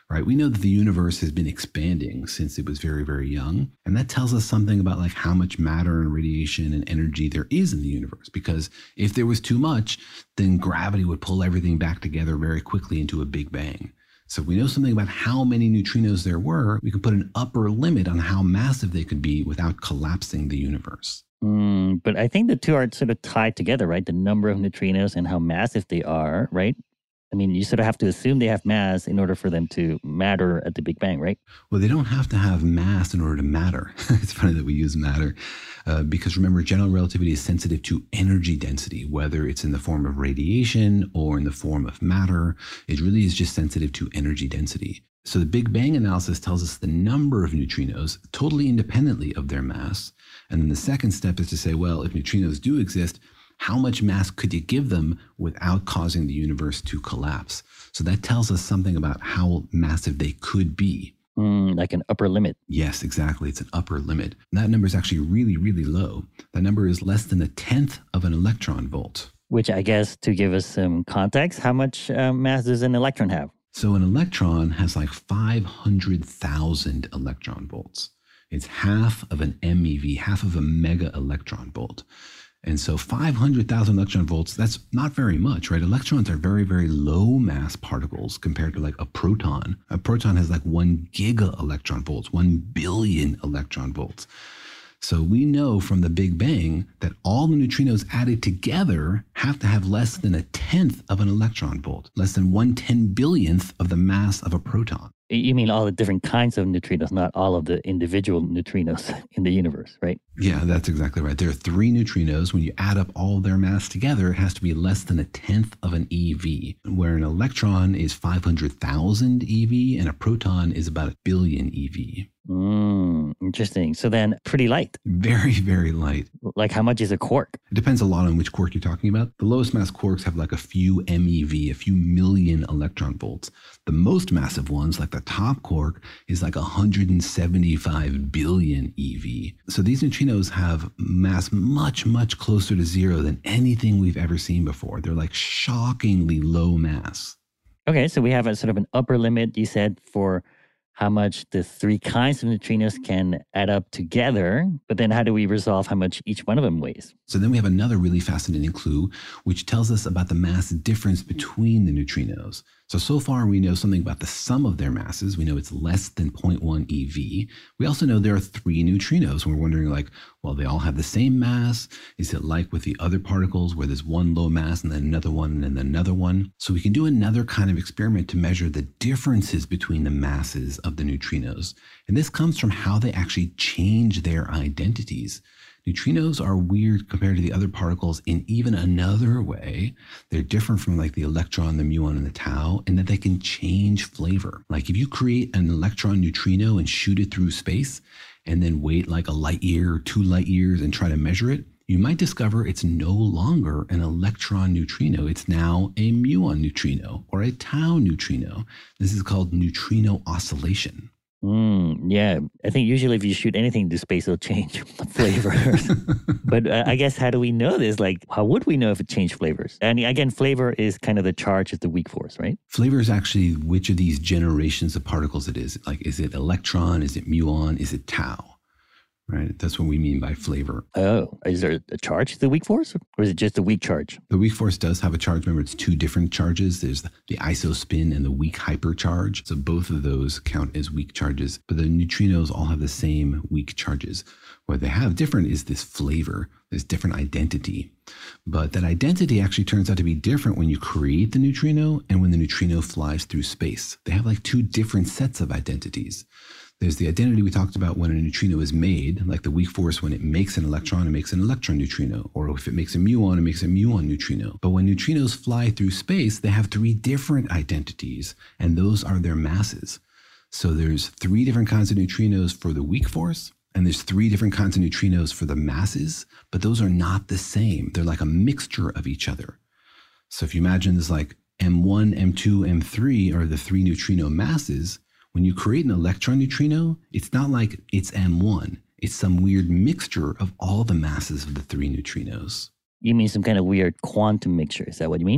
Speaker 1: right? We know that the universe has been expanding since it was very, very young. And that tells us something about like how much matter and radiation and energy there is in the universe. Because if there was too much, then gravity would pull everything back together very quickly into a big bang. So if we know something about how many neutrinos there were, we can put an upper limit on how massive they could be without collapsing the universe.
Speaker 4: Mm, but I think the two are sort of tied together, right? The number of neutrinos and how massive they are, right? I mean, you sort of have to assume they have mass in order for them to matter at the Big Bang, right?
Speaker 1: Well, they don't have to have mass in order to matter. It's funny that we use matter uh, because remember, general relativity is sensitive to energy density, whether it's in the form of radiation or in the form of matter. It really is just sensitive to energy density. So the Big Bang analysis tells us the number of neutrinos totally independently of their mass. And then the second step is to say, well, if neutrinos do exist, how much mass could you give them without causing the universe to collapse? So that tells us something about how massive they could be.
Speaker 4: Mm, like an upper limit.
Speaker 1: Yes, exactly. It's an upper limit. And that number is actually really, really low. That number is less than a tenth of an electron volt.
Speaker 4: Which I guess, to give us some context, how much uh, mass does an electron have?
Speaker 1: So an electron has like five hundred thousand electron volts. It's half of an M E V, half of a mega electron volt. And so five hundred thousand electron volts, that's not very much, right? Electrons are very, very low mass particles compared to like a proton. A proton has like one giga electron volts, one billion electron volts. So we know from the Big Bang that all the neutrinos added together have to have less than a tenth of an electron volt, less than one ten billionth of the mass of a proton.
Speaker 4: You mean all the different kinds of neutrinos, not all of the individual neutrinos in the universe, right?
Speaker 1: Yeah, that's exactly right. There are three neutrinos. When you add up all their mass together, it has to be less than a tenth of an E V, where an electron is five hundred thousand E V and a proton is about a billion E V.
Speaker 4: Mm, interesting. So then pretty light.
Speaker 1: Very, very light.
Speaker 4: Like how much is a quark?
Speaker 1: It depends a lot on which quark you're talking about. The lowest mass quarks have like a few M E V, a few million electron volts. The most massive ones, like the top quark, is like one hundred seventy-five billion E V. So these neutrinos have mass much, much closer to zero than anything we've ever seen before. They're like shockingly low mass.
Speaker 4: Okay, so we have a sort of an upper limit, you said, for how much the three kinds of neutrinos can add up together, but then how do we resolve how much each one of them weighs?
Speaker 1: So then we have another really fascinating clue, which tells us about the mass difference between the neutrinos. So, so far we know something about the sum of their masses. We know it's less than zero point one E V. We also know there are three neutrinos. We're wondering like, well, they all have the same mass. Is it like with the other particles where there's one low mass and then another one and then another one? So we can do another kind of experiment to measure the differences between the masses of the neutrinos. And this comes from how they actually change their identities. Neutrinos are weird compared to the other particles in even another way. They're different from like the electron, the muon, and the tau, in that they can change flavor. Like if you create an electron neutrino and shoot it through space, and then wait like a light year or two light years and try to measure it, you might discover it's no longer an electron neutrino. It's now a muon neutrino or a tau neutrino. This is called neutrino oscillation.
Speaker 4: Mm, yeah, I think usually if you shoot anything into space, it'll change flavors. But uh, I guess how do we know this? Like, how would we know if it changed flavors? And again, flavor is kind of the charge of the weak force, right?
Speaker 1: Flavor is actually which of these generations of particles it is. Like, is it electron? Is it muon? Is it tau? Right? That's what we mean by flavor.
Speaker 4: Oh, is there a charge to the weak force? Or is it just a weak charge?
Speaker 1: The weak force does have a charge. Remember, it's two different charges. There's the isospin and the weak hypercharge. So both of those count as weak charges. But the neutrinos all have the same weak charges. What they have different is this flavor, this different identity. But that identity actually turns out to be different when you create the neutrino and when the neutrino flies through space. They have like two different sets of identities. There's the identity we talked about when a neutrino is made, like the weak force when it makes an electron, it makes an electron neutrino, or if it makes a muon, it makes a muon neutrino. But when neutrinos fly through space, they have three different identities, and those are their masses. So there's three different kinds of neutrinos for the weak force, and there's three different kinds of neutrinos for the masses, but those are not the same. They're like a mixture of each other. So if you imagine this like M one, M two, M three are the three neutrino masses. When you create an electron neutrino, it's not like it's M one. It's some weird mixture of all the masses of the three neutrinos.
Speaker 4: You mean some kind of weird quantum mixture? Is that what you mean?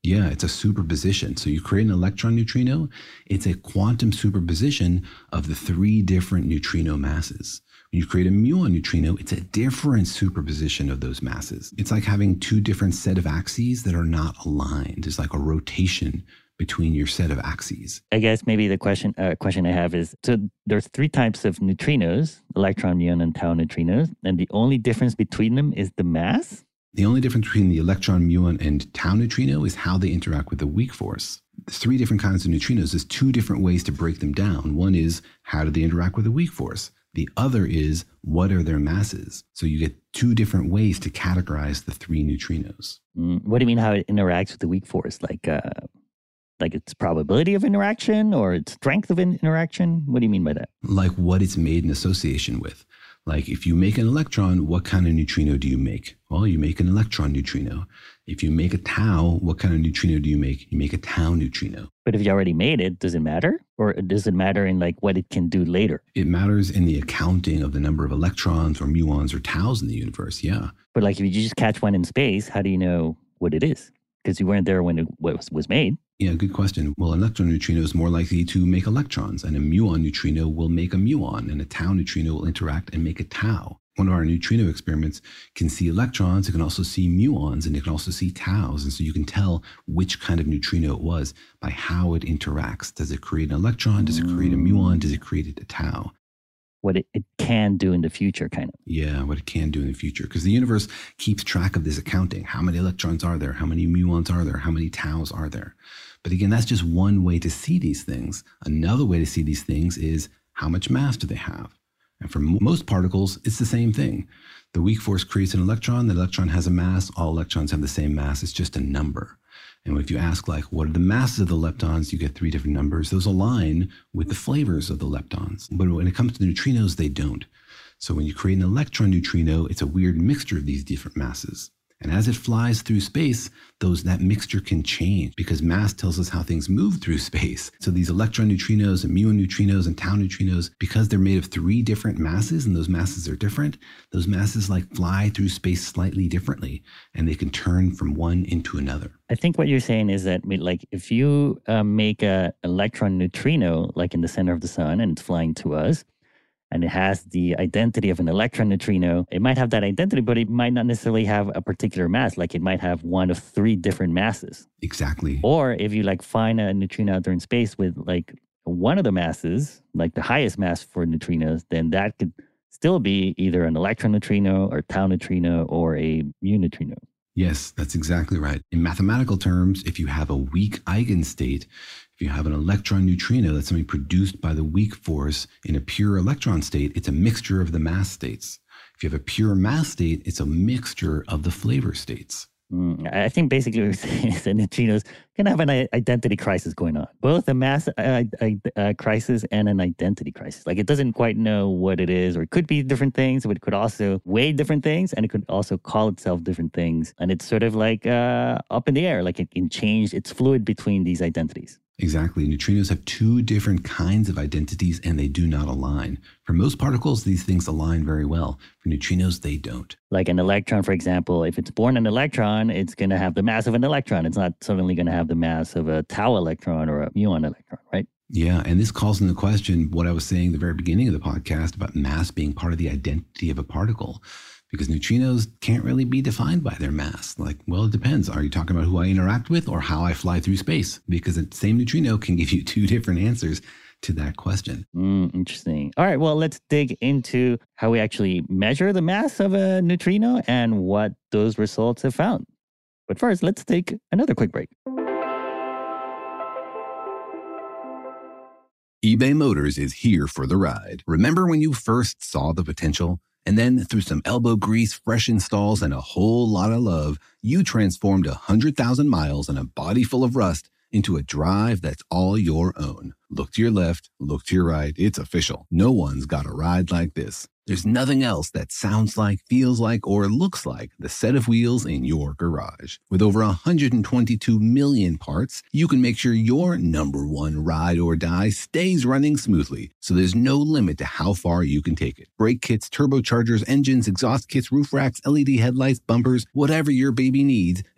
Speaker 1: Yeah, it's a superposition. So you create an electron neutrino. It's a quantum superposition of the three different neutrino masses. When you create a muon neutrino, it's a different superposition of those masses. It's like having two different set of axes that are not aligned. It's like a rotation between your set of axes.
Speaker 4: I guess maybe the question uh, question I have is, so there's three types of neutrinos, electron, muon, and tau neutrinos, and the only difference between them is the mass?
Speaker 1: The only difference between the electron, muon, and tau neutrino is how they interact with the weak force. There's three different kinds of neutrinos. There's two different ways to break them down. One is, how do they interact with the weak force? The other is, what are their masses? So you get two different ways to categorize the three neutrinos.
Speaker 4: Mm, what do you mean how it interacts with the weak force? Like, uh, like its probability of interaction or its strength of in- interaction? What do you mean by that?
Speaker 1: Like what it's made in association with. Like if you make an electron, what kind of neutrino do you make? Well, you make an electron neutrino. If you make a tau, what kind of neutrino do you make? You make a tau neutrino.
Speaker 4: But if you already made it, does it matter? Or does it matter in like what it can do later?
Speaker 1: It matters in the accounting of the number of electrons or muons or taus in the universe, yeah.
Speaker 4: But like if you just catch one in space, how do you know what it is? Because you weren't there when it was, was made.
Speaker 1: Yeah, good question. Well, an electron neutrino is more likely to make electrons, and a muon neutrino will make a muon, and a tau neutrino will interact and make a tau. One of our neutrino experiments can see electrons, it can also see muons, and it can also see taus. And so you can tell which kind of neutrino it was by how it interacts. Does it create an electron? Does it create a muon? Does it create a tau?
Speaker 4: What it, it can do in the future, kind of.
Speaker 1: Yeah, what it can do in the future. Because the universe keeps track of this accounting. How many electrons are there? How many muons are there? How many taus are there? But again, that's just one way to see these things. Another way to see these things is how much mass do they have? And for most particles, it's the same thing. The weak force creates an electron. The electron has a mass. All electrons have the same mass. It's just a number. And if you ask, like, what are the masses of the leptons, you get three different numbers. Those align with the flavors of the leptons. But when it comes to neutrinos, they don't. So when you create an electron neutrino, it's a weird mixture of these different masses. And as it flies through space, those that mixture can change because mass tells us how things move through space. So these electron neutrinos and muon neutrinos and tau neutrinos, because they're made of three different masses and those masses are different, those masses like fly through space slightly differently and they can turn from one into another.
Speaker 4: I think what you're saying is that like if you uh, make an electron neutrino like in the center of the sun and it's flying to us, and it has the identity of an electron neutrino, it might have that identity, but it might not necessarily have a particular mass. Like it might have one of three different masses.
Speaker 1: Exactly.
Speaker 4: Or if you like find a neutrino out there in space with like one of the masses, like the highest mass for neutrinos, then that could still be either an electron neutrino or tau neutrino or a mu neutrino.
Speaker 1: Yes, that's exactly right. In mathematical terms, if you have a weak eigenstate, if you have an electron neutrino, that's something produced by the weak force in a pure electron state, it's a mixture of the mass states. If you have a pure mass state, it's a mixture of the flavor states.
Speaker 4: Mm, I think basically what we're saying is that neutrinos can have an identity crisis going on, both a mass uh, uh, crisis and an identity crisis. Like it doesn't quite know what it is, or it could be different things, but it could also weigh different things, and it could also call itself different things. And it's sort of like uh, up in the air, like it can change, it's fluid between these identities.
Speaker 1: Exactly. Neutrinos have two different kinds of identities and they do not align. For most particles, these things align very well. For neutrinos, they don't.
Speaker 4: Like an electron, for example, if it's born an electron, it's going to have the mass of an electron. It's not suddenly going to have the mass of a tau electron or a muon electron, right?
Speaker 1: Yeah, and this calls into question what I was saying at the very beginning of the podcast about mass being part of the identity of a particle. Because neutrinos can't really be defined by their mass. Like, well, it depends. Are you talking about who I interact with or how I fly through space? Because the same neutrino can give you two different answers to that question.
Speaker 4: Mm, interesting. All right, well, let's dig into how we actually measure the mass of a neutrino and what those results have found. But first, let's take another quick break.
Speaker 1: eBay Motors is here for the ride. Remember when you first saw the potential? And then through some elbow grease, fresh installs, and a whole lot of love, you transformed one hundred thousand miles and a body full of rust into a drive that's all your own. Look to your left, look to your right. It's official. No one's got a ride like this. There's nothing else that sounds like, feels like, or looks like the set of wheels in your garage. With over one hundred twenty-two million parts, you can make sure your number one ride or die stays running smoothly, so there's no limit to how far you can take it. Brake kits, turbochargers, engines, exhaust kits, roof racks, L E D headlights, bumpers, whatever your baby needs,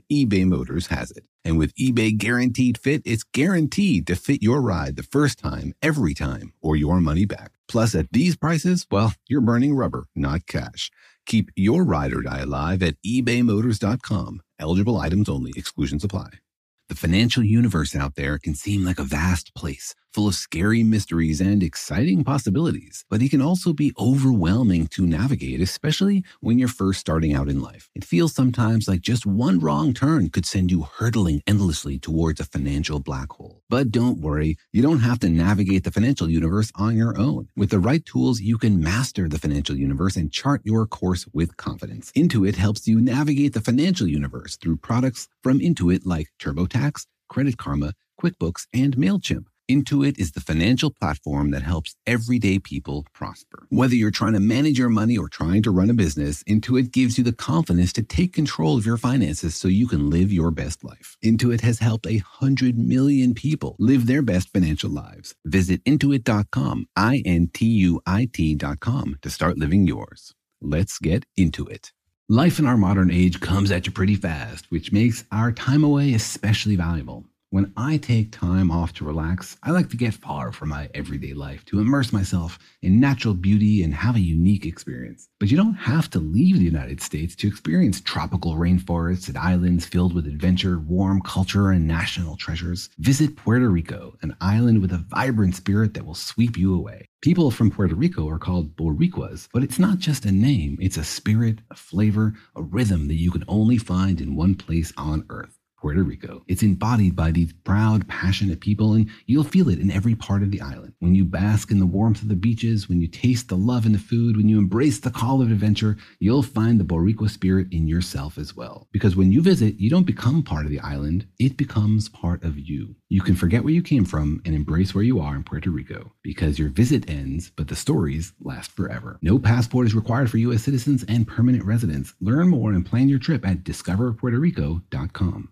Speaker 1: eBay Motors has it. And with eBay Guaranteed Fit, it's guaranteed to fit your ride the first time, every time, or your money back. Plus, at these prices, well, you're burning rubber, not cash. Keep your ride or die alive at ebay motors dot com. Eligible items only. Exclusions apply. The financial universe out there can seem like a vast place, full of scary mysteries and exciting possibilities, but it can also be overwhelming to navigate, especially when you're first starting out in life. It feels sometimes like just one wrong turn could send you hurtling endlessly towards a financial black hole. But don't worry, you don't have to navigate the financial universe on your own. With the right tools, you can master the financial universe and chart your course with confidence. Intuit helps you navigate the financial universe through products from Intuit like TurboTax, Credit Karma, QuickBooks, and MailChimp. Intuit is the financial platform that helps everyday people prosper. Whether you're trying to manage your money or trying to run a business, Intuit gives you the confidence to take control of your finances so you can live your best life. Intuit has helped a hundred million people live their best financial lives. Visit intuit dot com, I N T U I T dot com to start living yours. Let's get into it. Life in our modern age comes at you pretty fast, which makes our time away especially valuable. When I take time off to relax, I like to get far from my everyday life, to immerse myself in natural beauty and have a unique experience. But you don't have to leave the United States to experience tropical rainforests and islands filled with adventure, warm culture, and national treasures. Visit Puerto Rico, an island with a vibrant spirit that will sweep you away. People from Puerto Rico are called Boricuas, but it's not just a name. It's a spirit, a flavor, a rhythm that you can only find in one place on Earth. Puerto Rico. It's embodied by these proud, passionate people, and you'll feel it in every part of the island. When you bask in the warmth of the beaches, when you taste the love in the food, when you embrace the call of adventure, you'll find the Boricua spirit in yourself as well. Because when you visit, you don't become part of the island, it becomes part of you. You can forget where you came from and embrace where you are in Puerto Rico, because your visit ends, but the stories last forever. No passport is required for U S citizens and permanent residents. Learn more and plan your trip at discover puerto rico dot com.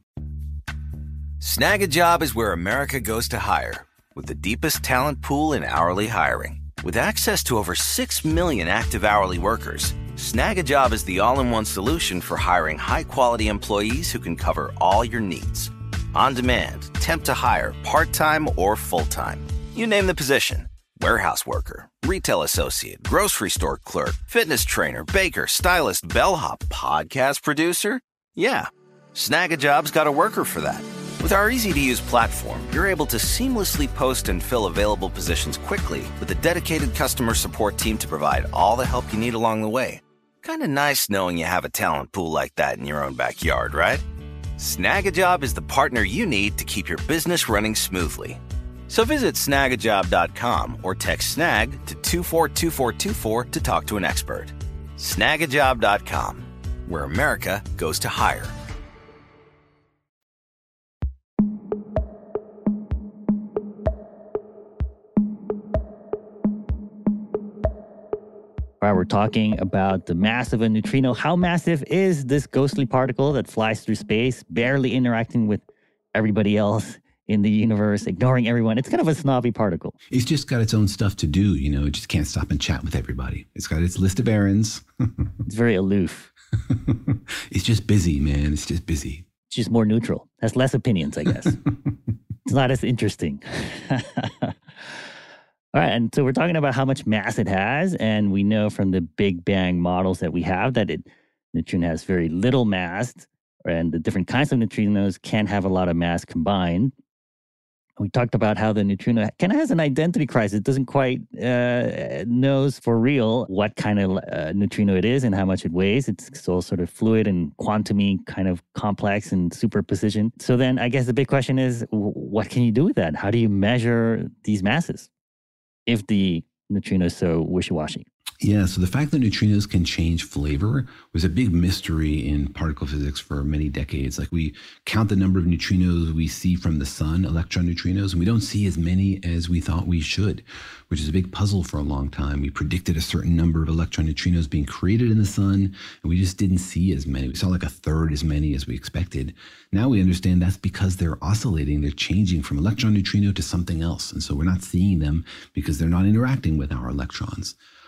Speaker 12: Snag a Job is where America goes to hire, with the deepest talent pool in hourly hiring. With access to over six million active hourly workers, Snag a Job is the all-in-one solution for hiring high-quality employees who can cover all your needs. On demand, temp to hire, part-time or full-time. You name the position. Warehouse worker, retail associate, grocery store clerk, fitness trainer, baker, stylist, bellhop, podcast producer. Yeah, Snag a Job's got a worker for that. With our easy-to-use platform, you're able to seamlessly post and fill available positions quickly with a dedicated customer support team to provide all the help you need along the way. Kind of nice knowing you have a talent pool like that in your own backyard, right? Snag a Job is the partner you need to keep your business running smoothly. So visit snag a job dot com or text SNAG to two four two four two four to talk to an expert. snag a job dot com, where America goes to hire.
Speaker 4: All right, we're talking about the mass of a neutrino. How massive is this ghostly particle that flies through space, barely interacting with everybody else in the universe, ignoring everyone? It's kind of a snobby particle.
Speaker 1: It's just got its own stuff to do, you know, it just can't stop and chat with everybody. It's got its list of errands.
Speaker 4: It's very aloof.
Speaker 1: It's just busy, man. It's just busy.
Speaker 4: It's just more neutral. Has less opinions, I guess. It's not as interesting. All right, and so we're talking about how much mass it has, and we know from the Big Bang models that we have that it neutrino has very little mass, and the different kinds of neutrinos can have a lot of mass combined. We talked about how the neutrino kind of has an identity crisis. It doesn't quite uh, knows for real what kind of uh, neutrino it is and how much it weighs. It's all sort of fluid and quantum-y, kind of complex and superposition. So then I guess the big question is, what can you do with that? How do you measure these masses if the neutrino is so wishy-washy?
Speaker 1: Yeah, so the fact that neutrinos can change flavor was a big mystery in particle physics for many decades. Like, we count the number of neutrinos we see from the sun, electron neutrinos, and we don't see as many as we thought we should, which is a big puzzle for a long time. We predicted a certain number of electron neutrinos being created in the sun, and we just didn't see as many. We saw like a third as many as we expected. Now we understand that's because they're oscillating. They're changing from electron neutrino to something else. And so we're not seeing them because they're not interacting with our electrons.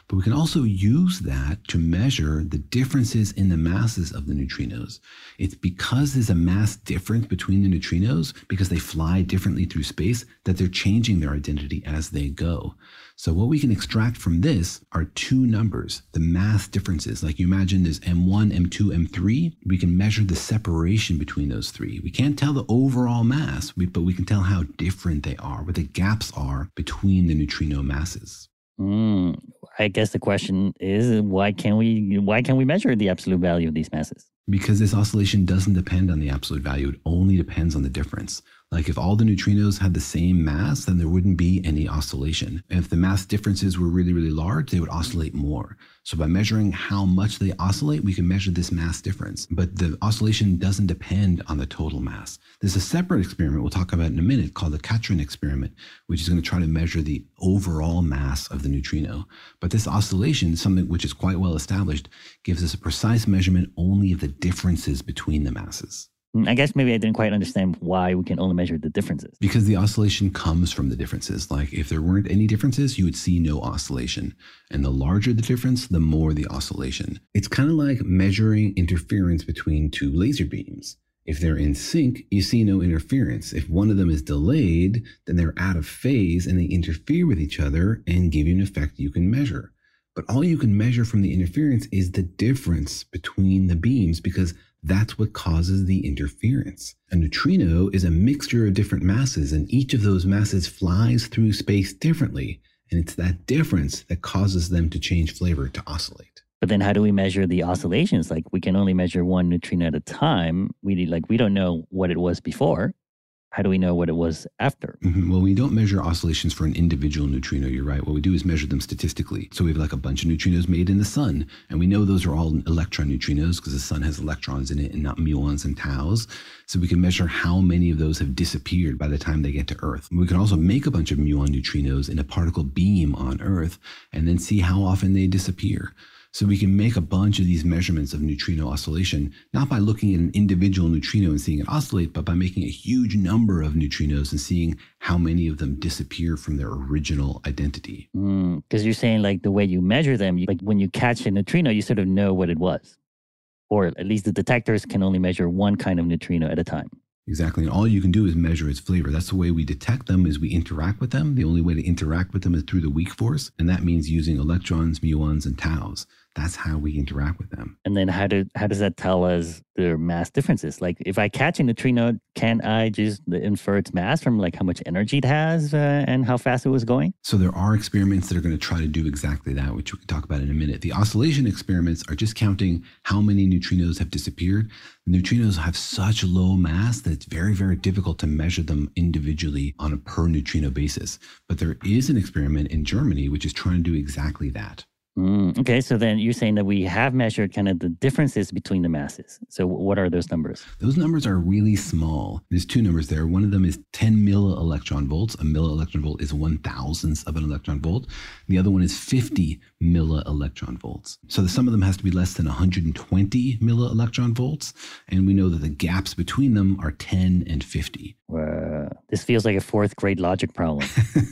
Speaker 1: But we can also use that to measure the differences in the masses of the neutrinos. It's because there's a mass difference between the neutrinos, because they fly differently through space, that they're changing their identity as they go. So what we can extract from this are two numbers, the mass differences. Like you imagine there's M one, M two, M three. We can measure the separation between those three. We can't tell the overall mass, but we can tell how different they are, what the gaps are between the neutrino masses.
Speaker 4: Mm, I guess the question is, why can't we why can't we measure the absolute value of these masses?
Speaker 1: Because this oscillation doesn't depend on the absolute value. It only depends on the difference. Like if all the neutrinos had the same mass, then there wouldn't be any oscillation. And if the mass differences were really, really large, they would oscillate more. So by measuring how much they oscillate, we can measure this mass difference. But the oscillation doesn't depend on the total mass. There's a separate experiment we'll talk about in a minute called the Catron experiment, which is going to try to measure the overall mass of the neutrino. But this oscillation, something which is quite well established, gives us a precise measurement only of the differences between the masses.
Speaker 4: I guess maybe I didn't quite understand why we can only measure the differences.
Speaker 1: Because the oscillation comes from the differences. Like if there weren't any differences, you would see no oscillation. And the larger the difference, the more the oscillation. It's kind of like measuring interference between two laser beams. If they're in sync, you see no interference. If one of them is delayed, then they're out of phase and they interfere with each other and give you an effect you can measure. But all you can measure from the interference is the difference between the beams, because that's what causes the interference. A neutrino is a mixture of different masses, and each of those masses flies through space differently. And it's that difference that causes them to change flavor, to oscillate.
Speaker 4: But then how do we measure the oscillations? Like we can only measure one neutrino at a time. We like we don't know what it was before. How do we know what it was after?
Speaker 1: Mm-hmm. Well, we don't measure oscillations for an individual neutrino, you're right. What we do is measure them statistically. So we have like a bunch of neutrinos made in the sun, and we know those are all electron neutrinos because the sun has electrons in it and not muons and taus. So we can measure how many of those have disappeared by the time they get to Earth. We can also make a bunch of muon neutrinos in a particle beam on Earth and then see how often they disappear. So we can make a bunch of these measurements of neutrino oscillation, not by looking at an individual neutrino and seeing it oscillate, but by making a huge number of neutrinos and seeing how many of them disappear from their original identity.
Speaker 4: Because mm, you're saying like the way you measure them, you, like when you catch a neutrino, you sort of know what it was. Or at least the detectors can only measure one kind of neutrino at a time.
Speaker 1: Exactly. And all you can do is measure its flavor. That's the way we detect them, is we interact with them. The only way to interact with them is through the weak force. And that means using electrons, muons, and taus. That's how we interact with them.
Speaker 4: And then how do how does that tell us their mass differences? Like if I catch a neutrino, can I just infer its mass from like how much energy it has uh, and how fast it was going?
Speaker 1: So there are experiments that are going to try to do exactly that, which we can talk about in a minute. The oscillation experiments are just counting how many neutrinos have disappeared. The neutrinos have such low mass that it's very, very difficult to measure them individually on a per neutrino basis. But there is an experiment in Germany which is trying to do exactly that.
Speaker 4: Mm, okay, so then you're saying that we have measured kind of the differences between the masses. So what are those numbers?
Speaker 1: Those numbers are really small. There's two numbers there. One of them is ten millielectron volts. A millielectron volt is one thousandth of an electron volt. The other one is fifty millielectron volts. So the sum of them has to be less than one hundred twenty millielectron volts. And we know that the gaps between them are ten and fifty.
Speaker 4: Uh, this feels like a fourth grade logic problem.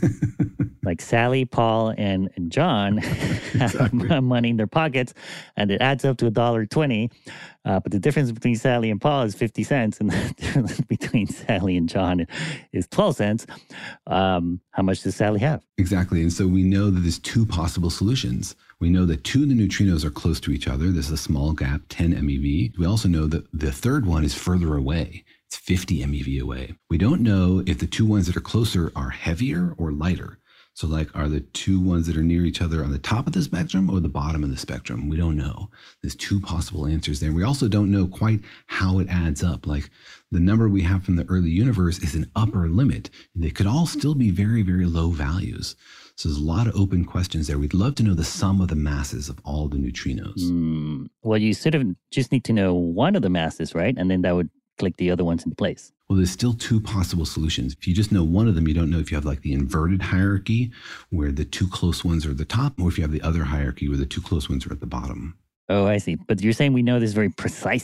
Speaker 4: Like Sally, Paul, and John have exactly. money in their pockets, and it adds up to one dollar twenty. Uh, but the difference between Sally and Paul is fifty cents, and the difference between Sally and John is twelve cents. Um, how much does Sally have?
Speaker 1: Exactly. And so we know that there's two possible solutions. We know that two of the neutrinos are close to each other. There's a small gap, ten MeV. We also know that the third one is further away. It's fifty MeV away. We don't know if the two ones that are closer are heavier or lighter. So like, are the two ones that are near each other on the top of the spectrum or the bottom of the spectrum? We don't know. There's two possible answers there. We also don't know quite how it adds up. Like the number we have from the early universe is an upper limit. They could all still be very, very low values. So there's a lot of open questions there. We'd love to know the sum of the masses of all the neutrinos.
Speaker 4: Mm, well, you sort of just need to know one of the masses, right? And then that would click the other ones into place.
Speaker 1: Well, there's still two possible solutions. If you just know one of them, you don't know if you have like the inverted hierarchy where the two close ones are at the top, or if you have the other hierarchy where the two close ones are at the bottom.
Speaker 4: Oh, I see. But you're saying we know this very precisely.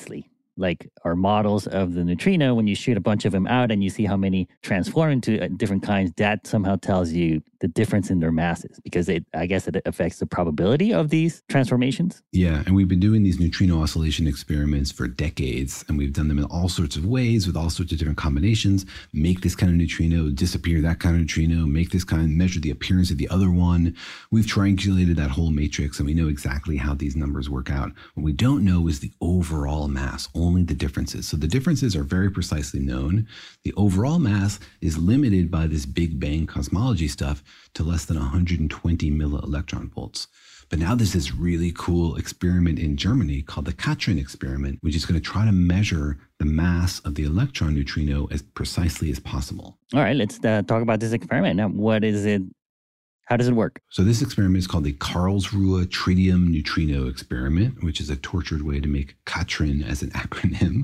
Speaker 4: like our models of the neutrino, when you shoot a bunch of them out and you see how many transform into different kinds, that somehow tells you the difference in their masses, because it, I guess it affects the probability of these transformations.
Speaker 1: Yeah, and we've been doing these neutrino oscillation experiments for decades, and we've done them in all sorts of ways with all sorts of different combinations. Make this kind of neutrino disappear that kind of neutrino, make this kind, measure the appearance of the other one. We've triangulated that whole matrix, and we know exactly how these numbers work out. What we don't know is the overall mass, only the differences. So the differences are very precisely known. The overall mass is limited by this Big Bang cosmology stuff to less than one hundred twenty millielectron volts. But now there's this really cool experiment in Germany called the Katrin experiment, which is going to try to measure the mass of the electron neutrino as precisely as possible.
Speaker 4: All right, let's uh, talk about this experiment. Now, what is it? How does it work?
Speaker 1: So this experiment is called the Karlsruhe Tritium Neutrino Experiment, which is a tortured way to make Katrin as an acronym.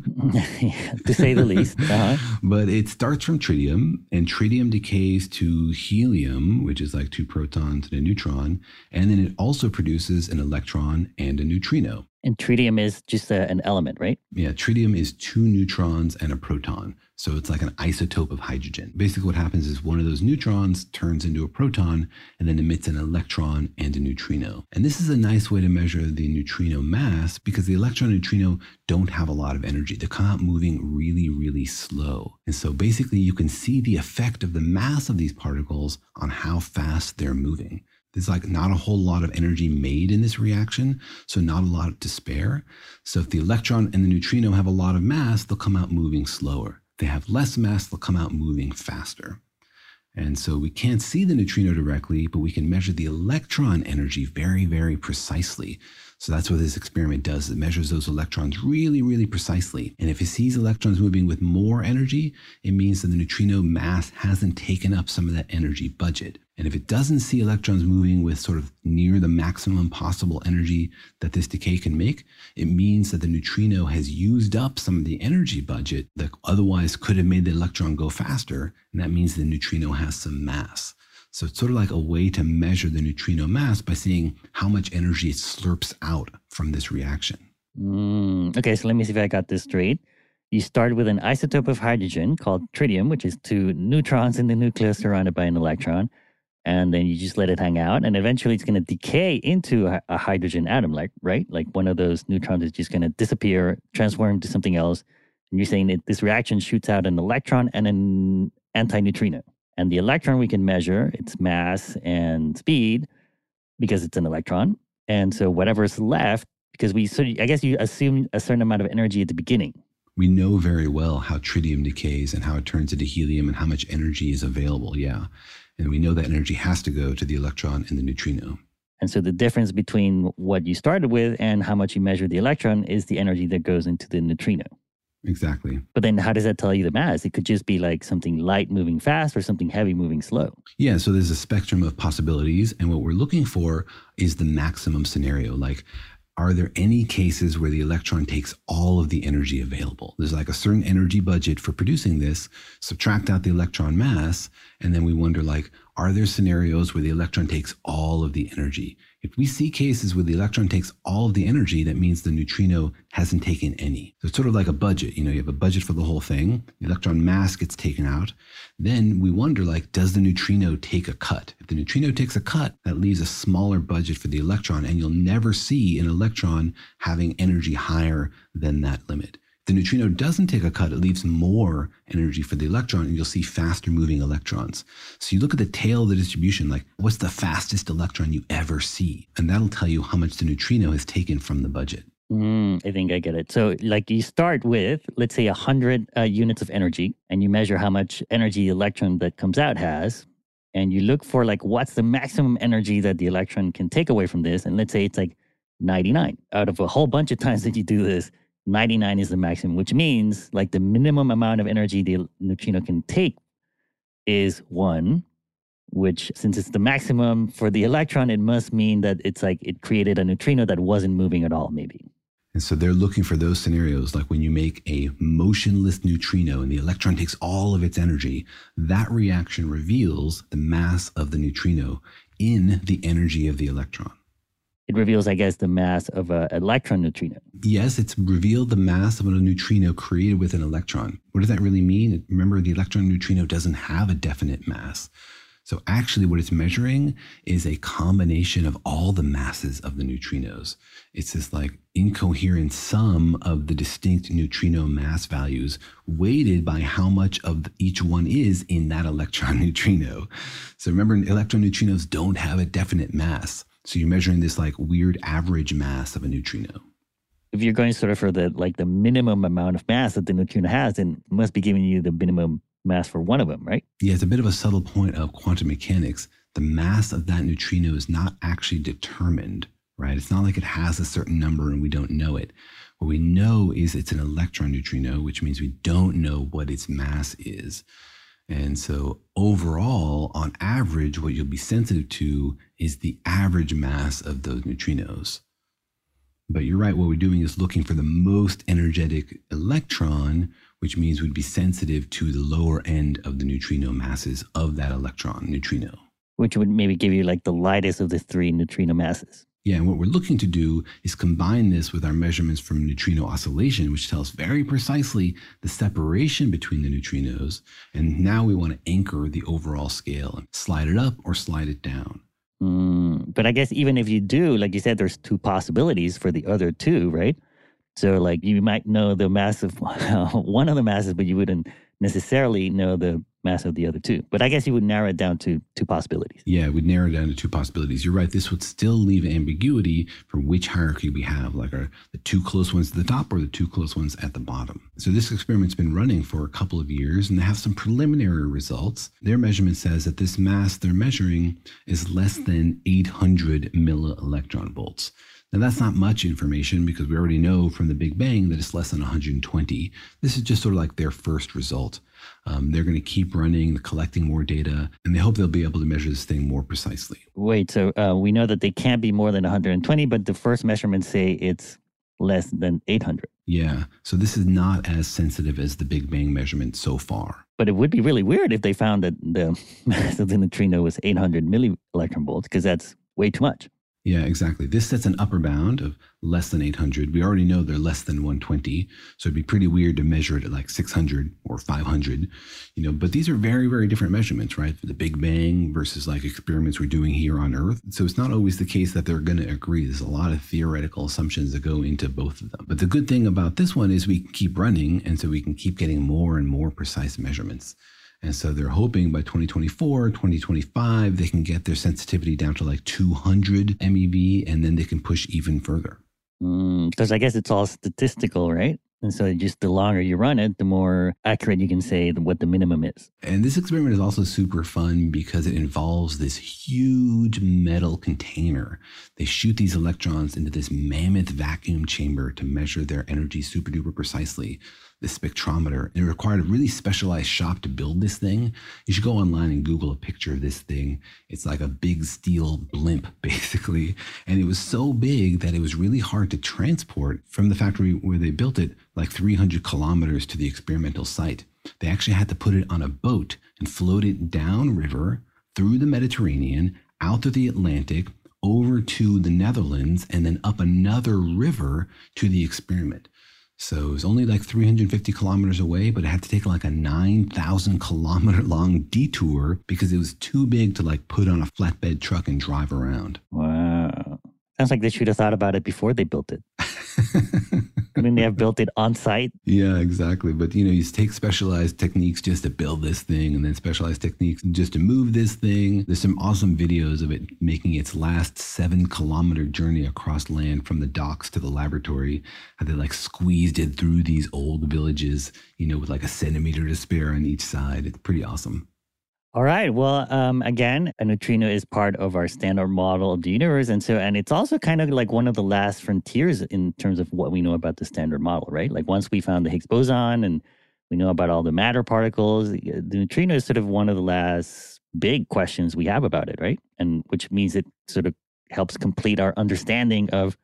Speaker 4: To say the least. Uh-huh.
Speaker 1: But it starts from tritium, and tritium decays to helium, which is like two protons and a neutron. And then it also produces an electron and a neutrino.
Speaker 4: And tritium is just a, an element, right?
Speaker 1: Yeah, tritium is two neutrons and a proton. So it's like an isotope of hydrogen. Basically what happens is one of those neutrons turns into a proton and then emits an electron and a neutrino. And this is a nice way to measure the neutrino mass, because the electron and neutrino don't have a lot of energy. They come out moving really, really slow. And so basically you can see the effect of the mass of these particles on how fast they're moving. There's like not a whole lot of energy made in this reaction, so not a lot to spare. So if the electron and the neutrino have a lot of mass, they'll come out moving slower. If they have less mass, they'll come out moving faster. And so we can't see the neutrino directly, but we can measure the electron energy very, very precisely. So that's what this experiment does. It measures those electrons really, really precisely. And if it sees electrons moving with more energy, it means that the neutrino mass hasn't taken up some of that energy budget. And if it doesn't see electrons moving with sort of near the maximum possible energy that this decay can make, it means that the neutrino has used up some of the energy budget that otherwise could have made the electron go faster. And that means the neutrino has some mass. So it's sort of like a way to measure the neutrino mass by seeing how much energy it slurps out from this reaction.
Speaker 4: Mm, okay, so let me see if I got this straight. You start with an isotope of hydrogen called tritium, which is two neutrons in the nucleus surrounded by an electron. And then you just let it hang out. And eventually it's going to decay into a, a hydrogen atom, like, right? Like one of those neutrons is just going to disappear, transform into something else. And you're saying that this reaction shoots out an electron and an antineutrino. And the electron we can measure its mass and speed because it's an electron. And so whatever's left, because we sort of, I guess you assume a certain amount of energy at the beginning.
Speaker 1: We know very well how tritium decays and how it turns into helium and how much energy is available, yeah. And we know that energy has to go to the electron and the neutrino.
Speaker 4: And so the difference between what you started with and how much you measure the electron is the energy that goes into the neutrino.
Speaker 1: Exactly.
Speaker 4: But then how does that tell you the mass? It could just be like something light moving fast or something heavy moving slow.
Speaker 1: Yeah, so there's a spectrum of possibilities. And what we're looking for is the maximum scenario. Like, are there any cases where the electron takes all of the energy available? There's like a certain energy budget for producing this, subtract out the electron mass, and then we wonder, like, are there scenarios where the electron takes all of the energy? If we see cases where the electron takes all of the energy, that means the neutrino hasn't taken any. So it's sort of like a budget. You know, you have a budget for the whole thing. The electron mass gets taken out. Then we wonder, like, does the neutrino take a cut? If the neutrino takes a cut, that leaves a smaller budget for the electron, and you'll never see an electron having energy higher than that limit. If the neutrino doesn't take a cut, it leaves more energy for the electron, and you'll see faster moving electrons. So you look at the tail of the distribution, like, what's the fastest electron you ever see? And that'll tell you how much the neutrino has taken from the budget.
Speaker 4: Mm, I think I get it. So like you start with, let's say, one hundred uh, units of energy, and you measure how much energy the electron that comes out has, and you look for, like, what's the maximum energy that the electron can take away from this, and let's say it's like ninety-nine. Out of a whole bunch of times that you do this, ninety-nine is the maximum, which means like the minimum amount of energy the neutrino can take is one, which, since it's the maximum for the electron, it must mean that it's like it created a neutrino that wasn't moving at all, maybe.
Speaker 1: And so they're looking for those scenarios, like when you make a motionless neutrino and the electron takes all of its energy, that reaction reveals the mass of the neutrino in the energy of the electron.
Speaker 4: it reveals, I guess, the mass of an electron neutrino.
Speaker 1: Yes, it's revealed the mass of a neutrino created with an electron. What does that really mean? Remember, the electron neutrino doesn't have a definite mass. So actually what it's measuring is a combination of all the masses of the neutrinos. It's this like incoherent sum of the distinct neutrino mass values weighted by how much of each one is in that electron neutrino. So remember, electron neutrinos don't have a definite mass. So you're measuring this like weird average mass of a neutrino.
Speaker 4: If you're going sort of for the like the minimum amount of mass that the neutrino has, then it must be giving you the minimum mass for one of them, right?
Speaker 1: Yeah, it's a bit of a subtle point of quantum mechanics. The mass of that neutrino is not actually determined, right? It's not like it has a certain number and we don't know it. What we know is it's an electron neutrino, which means we don't know what its mass is. And so overall, on average, what you'll be sensitive to is the average mass of those neutrinos. But you're right, what we're doing is looking for the most energetic electron, which means we'd be sensitive to the lower end of the neutrino masses of that electron neutrino.
Speaker 4: Which would maybe give you like the lightest of the three neutrino masses.
Speaker 1: Yeah, and what we're looking to do is combine this with our measurements from neutrino oscillation, which tells very precisely the separation between the neutrinos. And now we want to anchor the overall scale and slide it up or slide it down.
Speaker 4: Mm, but I guess even if you do, like you said, there's two possibilities for the other two, right? So like you might know the mass of one of the masses, but you wouldn't necessarily know the mass of the other two. But I guess you would narrow it down to two possibilities.
Speaker 1: Yeah, we'd narrow it down to two possibilities. You're right. This would still leave ambiguity for which hierarchy we have, like are the two close ones at the top or the two close ones at the bottom. So this experiment's been running for a couple of years and they have some preliminary results. Their measurement says that this mass they're measuring is less than eight hundred millielectron volts. Now, that's not much information because we already know from the Big Bang that it's less than one hundred twenty. This is just sort of like their first result. Um, they're going to keep running, collecting more data, and they hope they'll be able to measure this thing more precisely.
Speaker 4: Wait, so uh, we know that they can't be more than one hundred twenty, but the first measurements say it's less than eight hundred.
Speaker 1: Yeah, so this is not as sensitive as the Big Bang measurement so far.
Speaker 4: But it would be really weird if they found that the mass of the neutrino was eight hundred millielectron volts, because that's way too much.
Speaker 1: Yeah, exactly. This sets an upper bound of less than eight hundred. We already know they're less than one hundred twenty. So it'd be pretty weird to measure it at like six hundred or five hundred, you know, but these are very, very different measurements, right? For the Big Bang versus like experiments we're doing here on Earth. So it's not always the case that they're going to agree. There's a lot of theoretical assumptions that go into both of them. But the good thing about this one is we keep running. And so we can keep getting more and more precise measurements. And so they're hoping by twenty twenty-four, twenty twenty-five, they can get their sensitivity down to like two hundred M E V, and then they can push even further.
Speaker 4: Because mm, I guess it's all statistical, right? And so just the longer you run it, the more accurate you can say what the minimum is.
Speaker 1: And this experiment is also super fun because it involves this huge metal container. They shoot these electrons into this mammoth vacuum chamber to measure their energy super duper precisely. This spectrometer. It required a really specialized shop to build this thing. You should go online and Google a picture of this thing. It's like a big steel blimp, basically. And it was so big that it was really hard to transport from the factory where they built it, like three hundred kilometers to the experimental site. They actually had to put it on a boat and float it downriver through the Mediterranean, out to the Atlantic, over to the Netherlands, and then up another river to the experiment. So it was only like three hundred fifty kilometers away, but it had to take like a nine thousand kilometer long detour because it was too big to like put on a flatbed truck and drive around.
Speaker 4: Wow. Sounds like they should have thought about it before they built it. I mean, they have built it on site.
Speaker 1: Yeah, exactly. But, you know, you take specialized techniques just to build this thing and then specialized techniques just to move this thing. There's some awesome videos of it making its last seven kilometer journey across land from the docks to the laboratory. How they like squeezed it through these old villages, you know, with like a centimeter to spare on each side. It's pretty awesome.
Speaker 4: All right. Well, um, again, a neutrino is part of our standard model of the universe. And so, and it's also kind of like one of the last frontiers in terms of what we know about the standard model, right? Like once we found the Higgs boson and we know about all the matter particles, the neutrino is sort of one of the last big questions we have about it, right? And which means it sort of helps complete our understanding of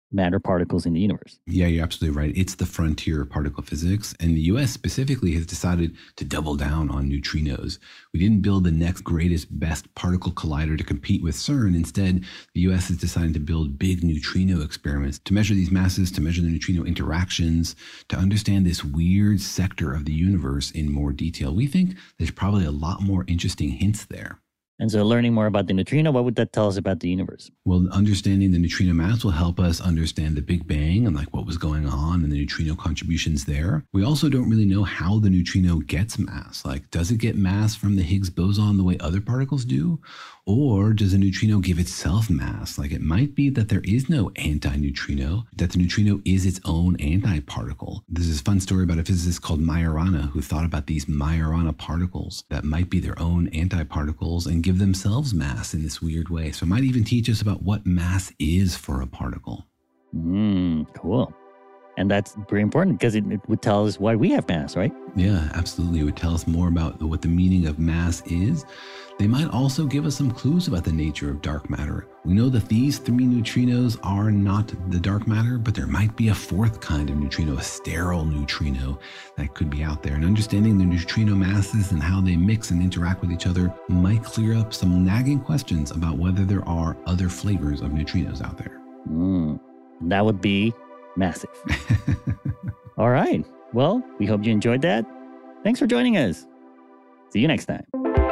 Speaker 4: matter particles in the universe.
Speaker 1: Yeah, you're absolutely right. It's the frontier of particle physics. And the U S specifically has decided to double down on neutrinos. We didn't build the next greatest, best particle collider to compete with CERN. Instead, the U S has decided to build big neutrino experiments to measure these masses, to measure the neutrino interactions, to understand this weird sector of the universe in more detail. We think there's probably a lot more interesting hints there.
Speaker 4: And so learning more about the neutrino, what would that tell us about the universe?
Speaker 1: Well, understanding the neutrino mass will help us understand the Big Bang and like what was going on and the neutrino contributions there. We also don't really know how the neutrino gets mass. Like, does it get mass from the Higgs boson the way other particles do? Or does a neutrino give itself mass? Like, it might be that there is no anti-neutrino, that the neutrino is its own antiparticle. There's this fun story about a physicist called Majorana who thought about these Majorana particles that might be their own antiparticles and give themselves mass in this weird way. So it might even teach us about what mass is for a particle.
Speaker 4: Mm, cool. And that's very important because it, it would tell us why we have mass, right?
Speaker 1: Yeah, absolutely. It would tell us more about what the meaning of mass is. They might also give us some clues about the nature of dark matter. We know that these three neutrinos are not the dark matter, but there might be a fourth kind of neutrino, a sterile neutrino that could be out there. And understanding the neutrino masses and how they mix and interact with each other might clear up some nagging questions about whether there are other flavors of neutrinos out there.
Speaker 4: Mm, that would be massive. All right. Well, we hope you enjoyed that. Thanks for joining us. See you next time.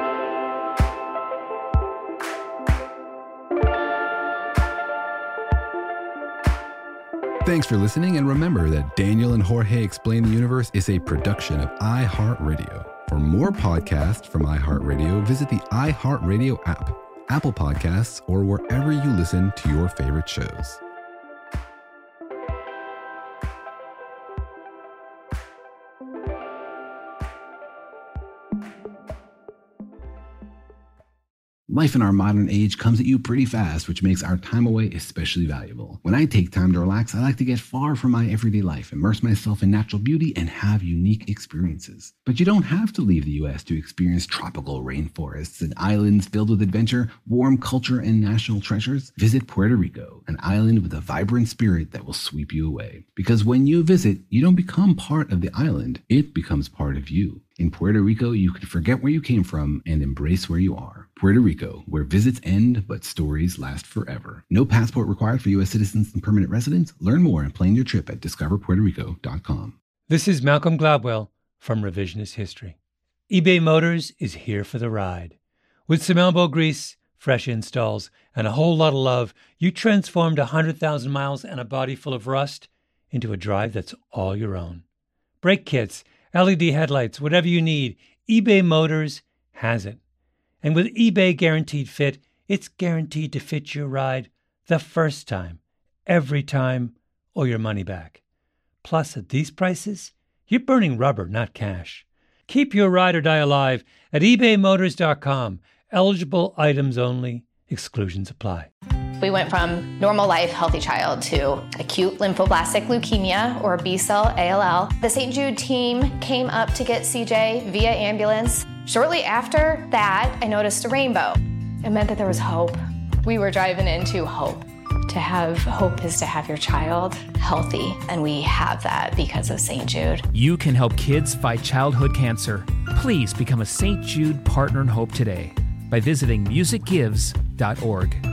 Speaker 1: Thanks for listening, and remember that Daniel and Jorge Explain the Universe is a production of iHeartRadio. For more podcasts from iHeartRadio, visit the iHeartRadio app, Apple Podcasts, or wherever you listen to your favorite shows. Life in our modern age comes at you pretty fast, which makes our time away especially valuable. When I take time to relax, I like to get far from my everyday life, immerse myself in natural beauty, and have unique experiences. But you don't have to leave the U S to experience tropical rainforests and islands filled with adventure, warm culture, and national treasures. Visit Puerto Rico, an island with a vibrant spirit that will sweep you away. Because when you visit, you don't become part of the island, it becomes part of you. In Puerto Rico, you can forget where you came from and embrace where you are. Puerto Rico, where visits end, but stories last forever. No passport required for U S citizens and permanent residents. Learn more and plan your trip at discover puerto rico dot com.
Speaker 13: This is Malcolm Gladwell from Revisionist History. eBay Motors is here for the ride. With some elbow grease, fresh installs, and a whole lot of love, you transformed one hundred thousand miles and a body full of rust into a drive that's all your own. Brake kits, L E D headlights, whatever you need, eBay Motors has it. And with eBay Guaranteed Fit, it's guaranteed to fit your ride the first time, every time, or your money back. Plus, at these prices, you're burning rubber, not cash. Keep your ride or die alive at ebay motors dot com. Eligible items only. Exclusions apply.
Speaker 14: We went from normal life, healthy child to acute lymphoblastic leukemia, or B-cell A L L. The Saint Jude team came up to get C J via ambulance. Shortly after that, I noticed a rainbow. It meant that there was hope. We were driving into hope. To have hope is to have your child healthy, and we have that because of Saint Jude.
Speaker 15: You can help kids fight childhood cancer. Please become a Saint Jude Partner in Hope today by visiting music gives dot org.